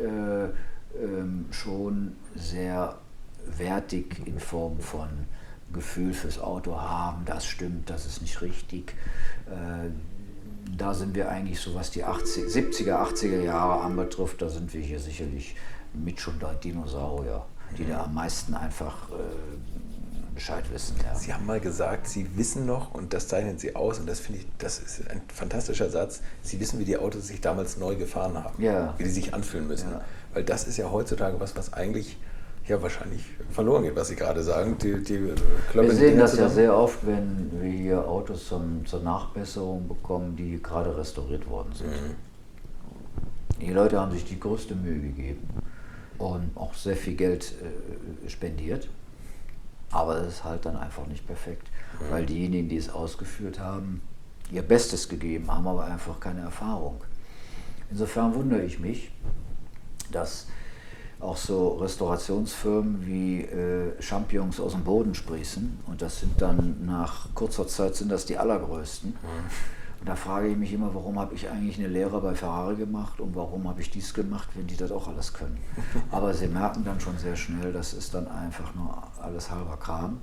schon sehr wertig in Form von Gefühl fürs Auto haben, das stimmt, das ist nicht richtig. da sind wir eigentlich so, was die 70er, 80er Jahre anbetrifft, da sind wir hier sicherlich mit schon der Dinosaurier, die da am meisten einfach Bescheid wissen. Ja. Sie haben mal gesagt, Sie wissen noch, und das zeichnet Sie aus, und das finde ich, das ist ein fantastischer Satz, Sie wissen, wie die Autos sich damals neu gefahren haben, wie die sich anfühlen müssen. Ja. Weil das ist ja heutzutage was eigentlich ja wahrscheinlich verloren geht, was Sie gerade sagen. Wir sehen das ja sehr oft, wenn wir hier Autos zur Nachbesserung bekommen, die gerade restauriert worden sind. Die Leute haben sich die größte Mühe gegeben und auch sehr viel Geld spendiert. Aber es ist halt dann einfach nicht perfekt, weil diejenigen, die es ausgeführt haben, ihr Bestes gegeben haben, aber einfach keine Erfahrung. Insofern wundere ich mich, dass auch so Restaurationsfirmen wie Champignons aus dem Boden sprießen, und das sind dann nach kurzer Zeit sind das die allergrößten. Und da frage ich mich immer, warum habe ich eigentlich eine Lehre bei Ferrari gemacht und warum habe ich dies gemacht, wenn die das auch alles können. Aber sie merken dann schon sehr schnell, das ist dann einfach nur alles halber Kram.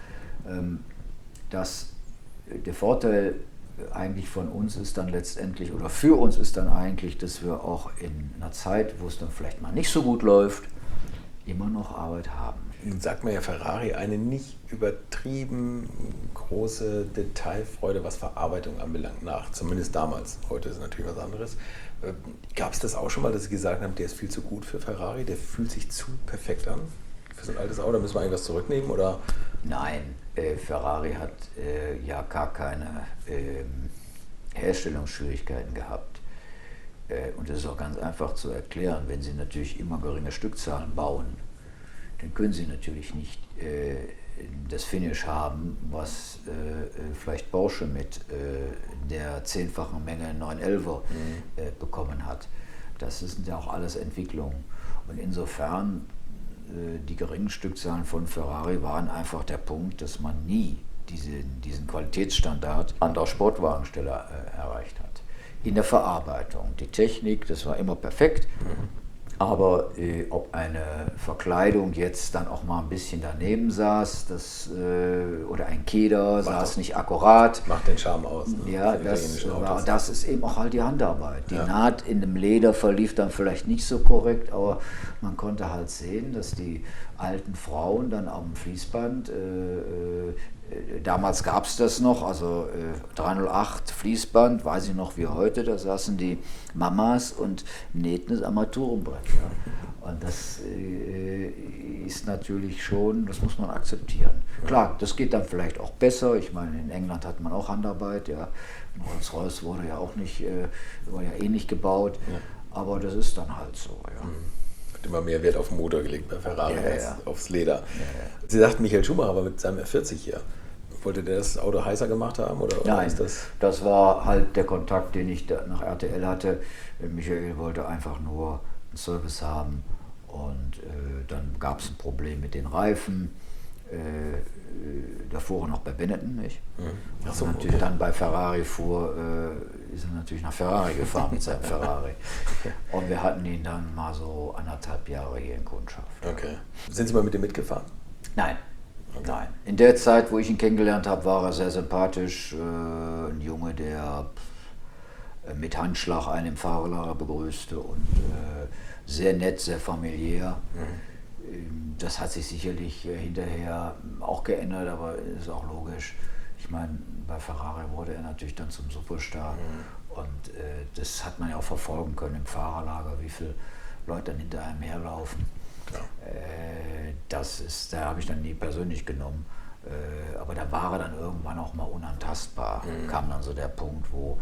Der Vorteil eigentlich von uns ist dann letztendlich, oder für uns ist dann eigentlich, dass wir auch in einer Zeit, wo es dann vielleicht mal nicht so gut läuft, immer noch Arbeit haben. Nun sagt man ja Ferrari eine nicht übertrieben große Detailfreude, was Verarbeitung anbelangt, nach. Zumindest damals. Heute ist natürlich was anderes. Gab es das auch schon mal, dass Sie gesagt haben, der ist viel zu gut für Ferrari, der fühlt sich zu perfekt an für so ein altes Auto? Da müssen wir eigentlich was zurücknehmen, oder? Nein, Ferrari hat ja gar keine Herstellungsschwierigkeiten gehabt. Und das ist auch ganz einfach zu erklären. Wenn Sie natürlich immer geringe Stückzahlen bauen, dann können Sie natürlich nicht das Finish haben, was vielleicht Porsche mit der 10-fachen Menge 911er bekommen hat. Das sind ja auch alles Entwicklungen. Und insofern, die geringen Stückzahlen von Ferrari waren einfach der Punkt, dass man nie diesen Qualitätsstandard anderer Sportwagensteller erreicht hat. In der Verarbeitung, die Technik, das war immer perfekt. Aber ob eine Verkleidung jetzt dann auch mal ein bisschen daneben saß, oder ein Keder saß nicht akkurat. Macht den Charme aus. Ne? Ja, das ist eben auch halt die Handarbeit. Die Naht in dem Leder verlief dann vielleicht nicht so korrekt, aber man konnte halt sehen, dass die alten Frauen dann am Fließband, damals gab es das noch, also 308 Fließband, weiß ich noch wie heute, da saßen die Mamas und nähten das Armaturenbrett. Ja. Und das ist natürlich schon, das muss man akzeptieren. Klar, das geht dann vielleicht auch besser. Ich meine, in England hat man auch Handarbeit, ja. Rolls-Royce wurde ja auch nicht, war ja ähnlich gebaut, aber das ist dann halt so. Ja. Immer mehr Wert auf den Motor gelegt bei Ferrari als aufs Leder. Sie sagten, Michael Schumacher war mit seinem F40 hier. Wollte der das Auto heißer gemacht haben? Oder Nein, ist das war halt der Kontakt, den ich nach RTL hatte. Michael wollte einfach nur einen Service haben und dann gab es ein Problem mit den Reifen. Davor noch bei Benetton, nicht? So, natürlich dann bei Ferrari fuhr, ist er natürlich nach Ferrari gefahren mit seinem Ferrari. Und wir hatten ihn dann mal so 1,5 Jahre hier in Kundschaft. Okay. Sind Sie mal mit ihm mitgefahren? Nein. Okay. Nein. In der Zeit, wo ich ihn kennengelernt habe, war er sehr sympathisch. Ein Junge, der mit Handschlag einen im Fahrerlager begrüßte und sehr nett, sehr familiär. Das hat sich sicherlich hinterher auch geändert, aber ist auch logisch. Ich meine, bei Ferrari wurde er natürlich dann zum Superstar und das hat man ja auch verfolgen können im Fahrerlager, wie viele Leute dann hinter einem herlaufen. Da habe ich dann nie persönlich genommen, aber da war er dann irgendwann auch mal unantastbar. Kam dann so der Punkt, wo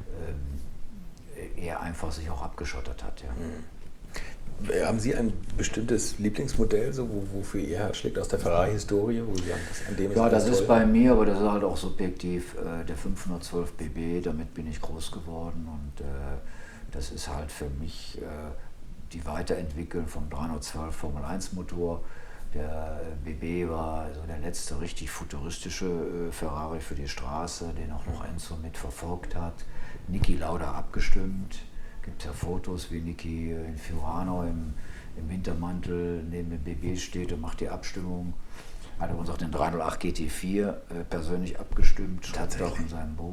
er einfach sich auch abgeschottet hat. Ja. Haben Sie ein bestimmtes Lieblingsmodell, so, wofür Ihr Herz schlägt aus der Ferrari-Historie? Wo Sie sagen, an dem ja, das ist bei mir, aber das ist halt auch subjektiv, der 512 BB, damit bin ich groß geworden und das ist halt für mich die Weiterentwicklung vom 312 Formel 1 Motor. Der BB war so der letzte richtig futuristische Ferrari für die Straße, den auch noch Enzo mit verfolgt hat. Niki Lauda abgestimmt. Gibt ja Fotos, wie Niki in Fiorano im Wintermantel neben dem BB steht und macht die Abstimmung. Hat uns auch den 308 GT4 persönlich abgestimmt, hat auch in seinem Buch.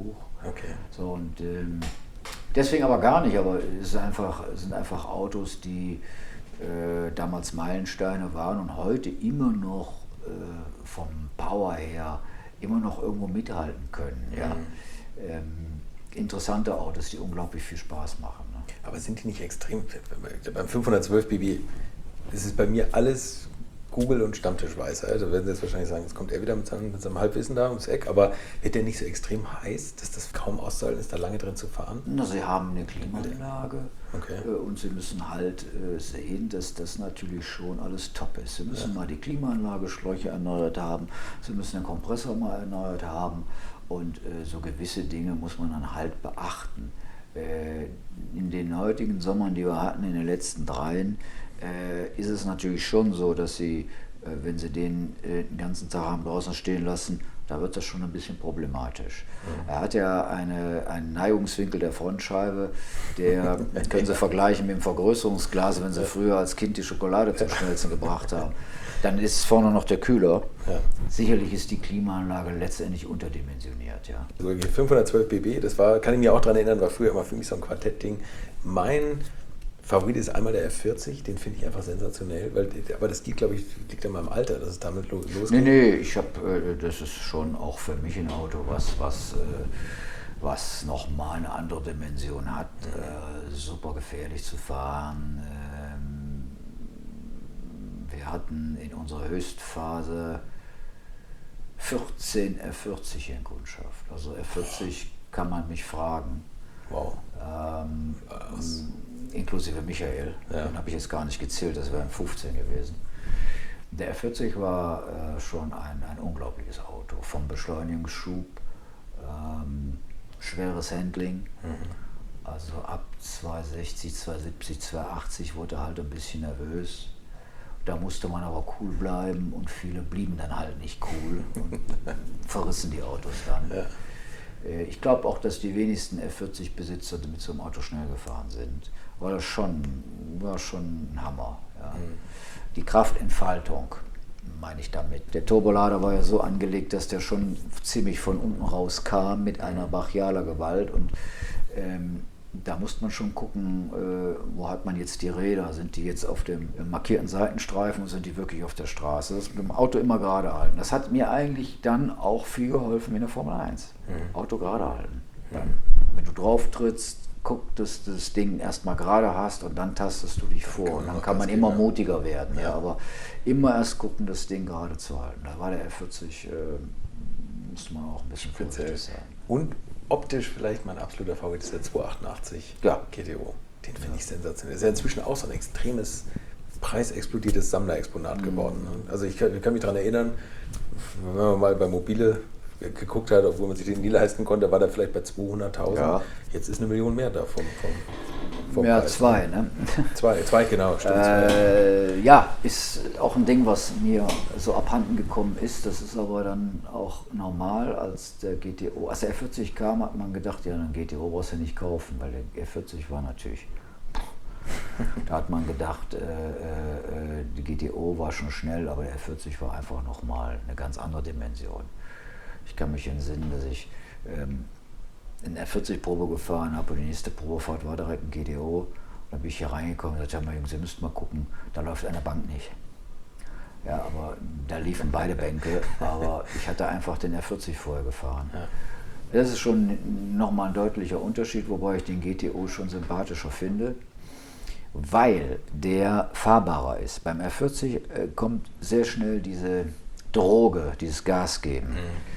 Okay. So, und deswegen aber gar nicht, aber es sind einfach Autos, die damals Meilensteine waren und heute immer noch vom Power her immer noch irgendwo mithalten können. Ja? Interessante Autos, die unglaublich viel Spaß machen. Ne? Aber sind die nicht extrem? Beim 512 BB ist es bei mir alles Google und Stammtischweisheit. Da werden Sie jetzt wahrscheinlich sagen, jetzt kommt er wieder mit seinem Halbwissen da ums Eck, aber wird der nicht so extrem heiß, dass das kaum auszuhalten ist, da lange drin zu fahren? Na, Sie haben eine Klimaanlage Okay. Und Sie müssen halt sehen, dass das natürlich schon alles top ist. Sie müssen mal die Klimaanlage, Schläuche erneuert haben, Sie müssen den Kompressor mal erneuert haben und so gewisse Dinge muss man dann halt beachten. In den heutigen Sommern, die wir hatten, in den letzten 3, ist es natürlich schon so, dass Sie, wenn Sie den ganzen Tag haben draußen stehen lassen, da wird das schon ein bisschen problematisch. Er hat ja einen Neigungswinkel der Frontscheibe, der können Sie vergleichen mit dem Vergrößerungsglas, wenn Sie früher als Kind die Schokolade zum Schmelzen gebracht haben. Dann ist vorne noch der Kühler. Ja. Sicherlich ist die Klimaanlage letztendlich unterdimensioniert. Ja. Also 512 BB, das war, kann ich mich auch daran erinnern, war früher immer für mich so ein Quartettding. Mein Favorit ist einmal der F40, den finde ich einfach sensationell, aber das geht, glaube ich, liegt an meinem Alter, dass es damit losgeht. Nee, das ist schon auch für mich ein Auto, was nochmal eine andere Dimension hat, super gefährlich zu fahren. Wir hatten in unserer Höchstphase 14 F40 in Kundschaft. Also F40 kann man mich fragen. Wow. Inklusive Michael, den habe ich jetzt gar nicht gezählt, das wären 15 gewesen. Der F40 war schon ein unglaubliches Auto, vom Beschleunigungsschub, schweres Handling, also ab 260, 270, 280 wurde halt ein bisschen nervös. Da musste man aber cool bleiben und viele blieben dann halt nicht cool und verrissen die Autos dann. Ja. Ich glaube auch, dass die wenigsten F40-Besitzer mit so einem Auto schnell gefahren sind. War schon ein Hammer. Ja. Die Kraftentfaltung, meine ich damit. Der Turbolader war ja so angelegt, dass der schon ziemlich von unten raus kam mit einer brachialer Gewalt. Und da musste man schon gucken, wo hat man jetzt die Räder? Sind die jetzt auf dem markierten Seitenstreifen oder sind die wirklich auf der Straße? Das mit dem Auto immer gerade halten. Das hat mir eigentlich dann auch viel geholfen in der Formel 1. Auto gerade halten. Dann, wenn du drauf trittst, guck, dass du das Ding erstmal gerade hast und dann tastest du dich vor. Und dann kann man immer mutiger werden. Ja. Aber immer erst gucken, das Ding gerade zu halten. Da war der F40, musste man auch ein bisschen vorsichtig sein. Und optisch vielleicht mein absoluter Favorit ist der 288 GTO. Den finde ich sensationell. Der ist ja inzwischen auch so ein extremes, preisexplodiertes Sammlerexponat geworden. Ne? Also ich kann mich daran erinnern, wenn man mal bei Mobile geguckt hat, obwohl man sich den nie leisten konnte, war der vielleicht bei 200.000. Ja. Jetzt ist 1 Million mehr da vom ja, Preis. 2, ne? 2, genau, stimmt. Ja, ist auch ein Ding, was mir so abhanden gekommen ist. Das ist aber dann auch normal, als der GTO, als der F40 kam, hat man gedacht, ja, einen GTO brauchst du nicht kaufen, weil der F40 war natürlich, da hat man gedacht, die GTO war schon schnell, aber der F40 war einfach nochmal eine ganz andere Dimension. Ich kann mich entsinnen, dass ich in F40-Probe gefahren habe und die nächste Probefahrt war direkt ein GTO. Dann bin ich hier reingekommen und sagte, Jungs, ihr müsst mal gucken, da läuft eine Bank nicht. Ja, aber da liefen beide Bänke, aber ich hatte einfach den F40 vorher gefahren. Ja. Das ist schon nochmal ein deutlicher Unterschied, wobei ich den GTO schon sympathischer finde, weil der fahrbarer ist. Beim F40 kommt sehr schnell diese Droge, dieses Gas geben.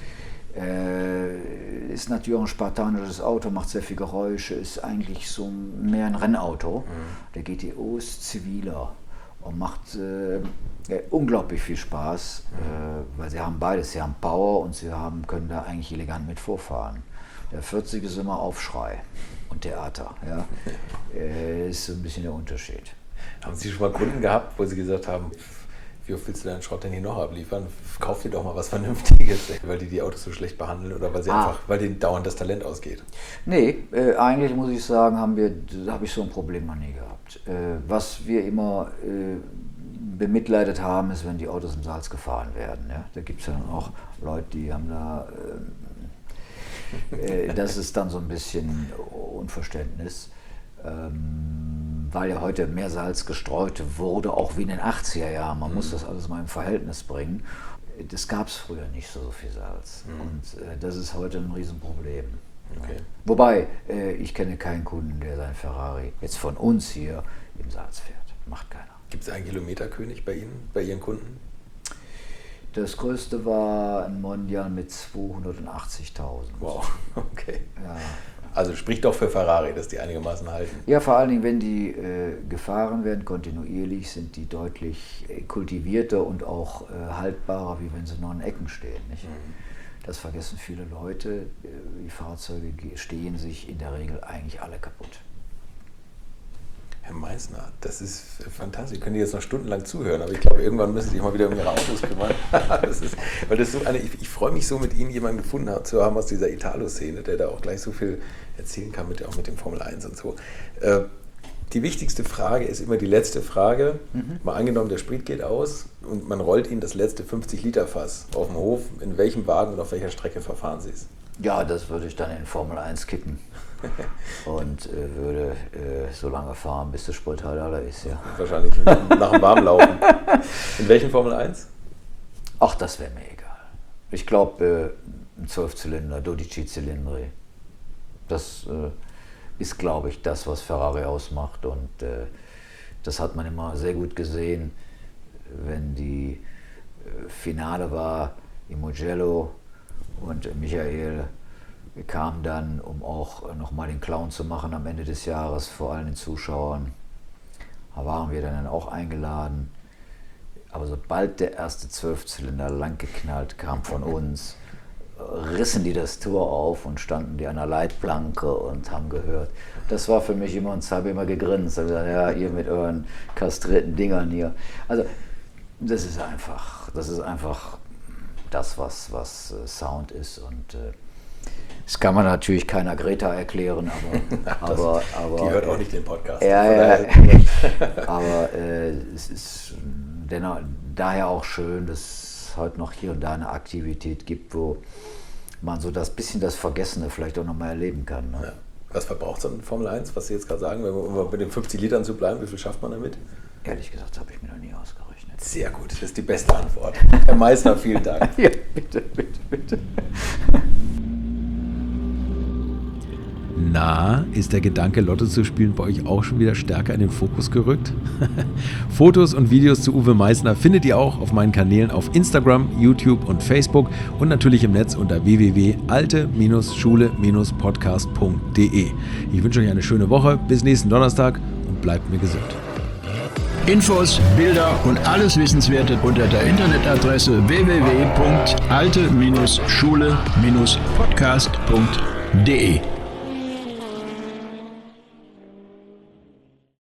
Ist natürlich auch ein spartanisches Auto, macht sehr viel Geräusche, ist eigentlich so mehr ein Rennauto. Der GTO ist ziviler und macht unglaublich viel Spaß, weil sie haben beides. Sie haben Power und sie können da eigentlich elegant mit vorfahren. Der 40 ist immer Aufschrei und Theater. Ja. Ist so ein bisschen der Unterschied. Haben Sie schon mal Kunden gehabt, wo Sie gesagt haben, wie oft willst du deinen Schrott denn hier noch abliefern? Kauf dir doch mal was Vernünftiges, weil die Autos so schlecht behandeln oder weil denen dauernd das Talent ausgeht? Nee, eigentlich muss ich sagen, habe ich so ein Problem noch nie gehabt. Was wir immer bemitleidet haben, ist, wenn die Autos im Salz gefahren werden. Ja? Da gibt es ja dann auch Leute, die haben da das ist dann so ein bisschen Unverständnis, weil ja heute mehr Salz gestreut wurde, auch wie in den 80er Jahren. Man muss das alles mal im Verhältnis bringen. Das gab es früher nicht so viel Salz. Und das ist heute ein Riesenproblem. Okay. Wobei, ich kenne keinen Kunden, der sein Ferrari jetzt von uns hier im Salz fährt. Macht keiner. Gibt es einen Kilometerkönig bei Ihnen, bei Ihren Kunden? Das größte war ein Mondial mit 280.000. Wow, okay. Ja. Also spricht doch für Ferrari, dass die einigermaßen halten. Ja, vor allen Dingen, wenn die gefahren werden, kontinuierlich, sind die deutlich kultivierter und auch haltbarer, wie wenn sie nur in Ecken stehen. Nicht? Das vergessen viele Leute. Die Fahrzeuge stehen sich in der Regel eigentlich alle kaputt. Herr Meissner, das ist fantastisch. Ich könnte jetzt noch stundenlang zuhören, aber ich glaube, irgendwann müssen Sie sich mal wieder um Ihre Autos kümmern. Ich freue mich so, mit Ihnen jemanden gefunden zu haben aus dieser Italo-Szene, der da auch gleich so viel erzählen kann, auch mit dem Formel 1 und so. Die wichtigste Frage ist immer die letzte Frage. Mal angenommen, der Sprit geht aus und man rollt Ihnen das letzte 50-Liter-Fass auf dem Hof. In welchem Wagen und auf welcher Strecke verfahren Sie es? Ja, das würde ich dann in Formel 1 kippen und würde so lange fahren, bis der Sprit halt alle ist. Ja. Wahrscheinlich nach dem Warmlaufen. In welchen Formel 1? Ach, das wäre mir egal. Ich glaube, ein 12-Zylinder, 12 Cilindri. Das ist, glaube ich, das, was Ferrari ausmacht. Und das hat man immer sehr gut gesehen, wenn die Finale war in Mugello und Michael kam dann, um auch nochmal den Clown zu machen am Ende des Jahres vor allen den Zuschauern. Da waren wir dann auch eingeladen. Aber sobald der erste 12-Zylinder langgeknallt kam von uns, rissen die das Tor auf und standen die an der Leitplanke und haben gehört. Das war für mich immer, und habe immer gegrinst. Ich habe gesagt, ja, ihr mit euren kastrierten Dingern hier. Also das ist einfach das, was Sound ist. Und das kann man natürlich keiner Greta erklären, aber die hört auch nicht den Podcast. Ja, aber es ist daher auch schön, dass es heute noch hier und da eine Aktivität gibt, wo man so das bisschen das Vergessene vielleicht auch nochmal erleben kann. Ne? Ja. Was verbraucht so ein Formel 1, was Sie jetzt gerade sagen, um bei den 50 Litern zu bleiben, wie viel schafft man damit? Ehrlich gesagt, habe ich mir noch nie ausgerechnet. Sehr gut, das ist die beste Antwort. Herr Meissner, vielen Dank. Ja, bitte. Na, ist der Gedanke, Lotto zu spielen, bei euch auch schon wieder stärker in den Fokus gerückt? Fotos und Videos zu Uwe Meissner findet ihr auch auf meinen Kanälen auf Instagram, YouTube und Facebook und natürlich im Netz unter www.alte-schule-podcast.de. Ich wünsche euch eine schöne Woche, bis nächsten Donnerstag und bleibt mir gesund. Infos, Bilder und alles Wissenswerte unter der Internetadresse www.alte-schule-podcast.de.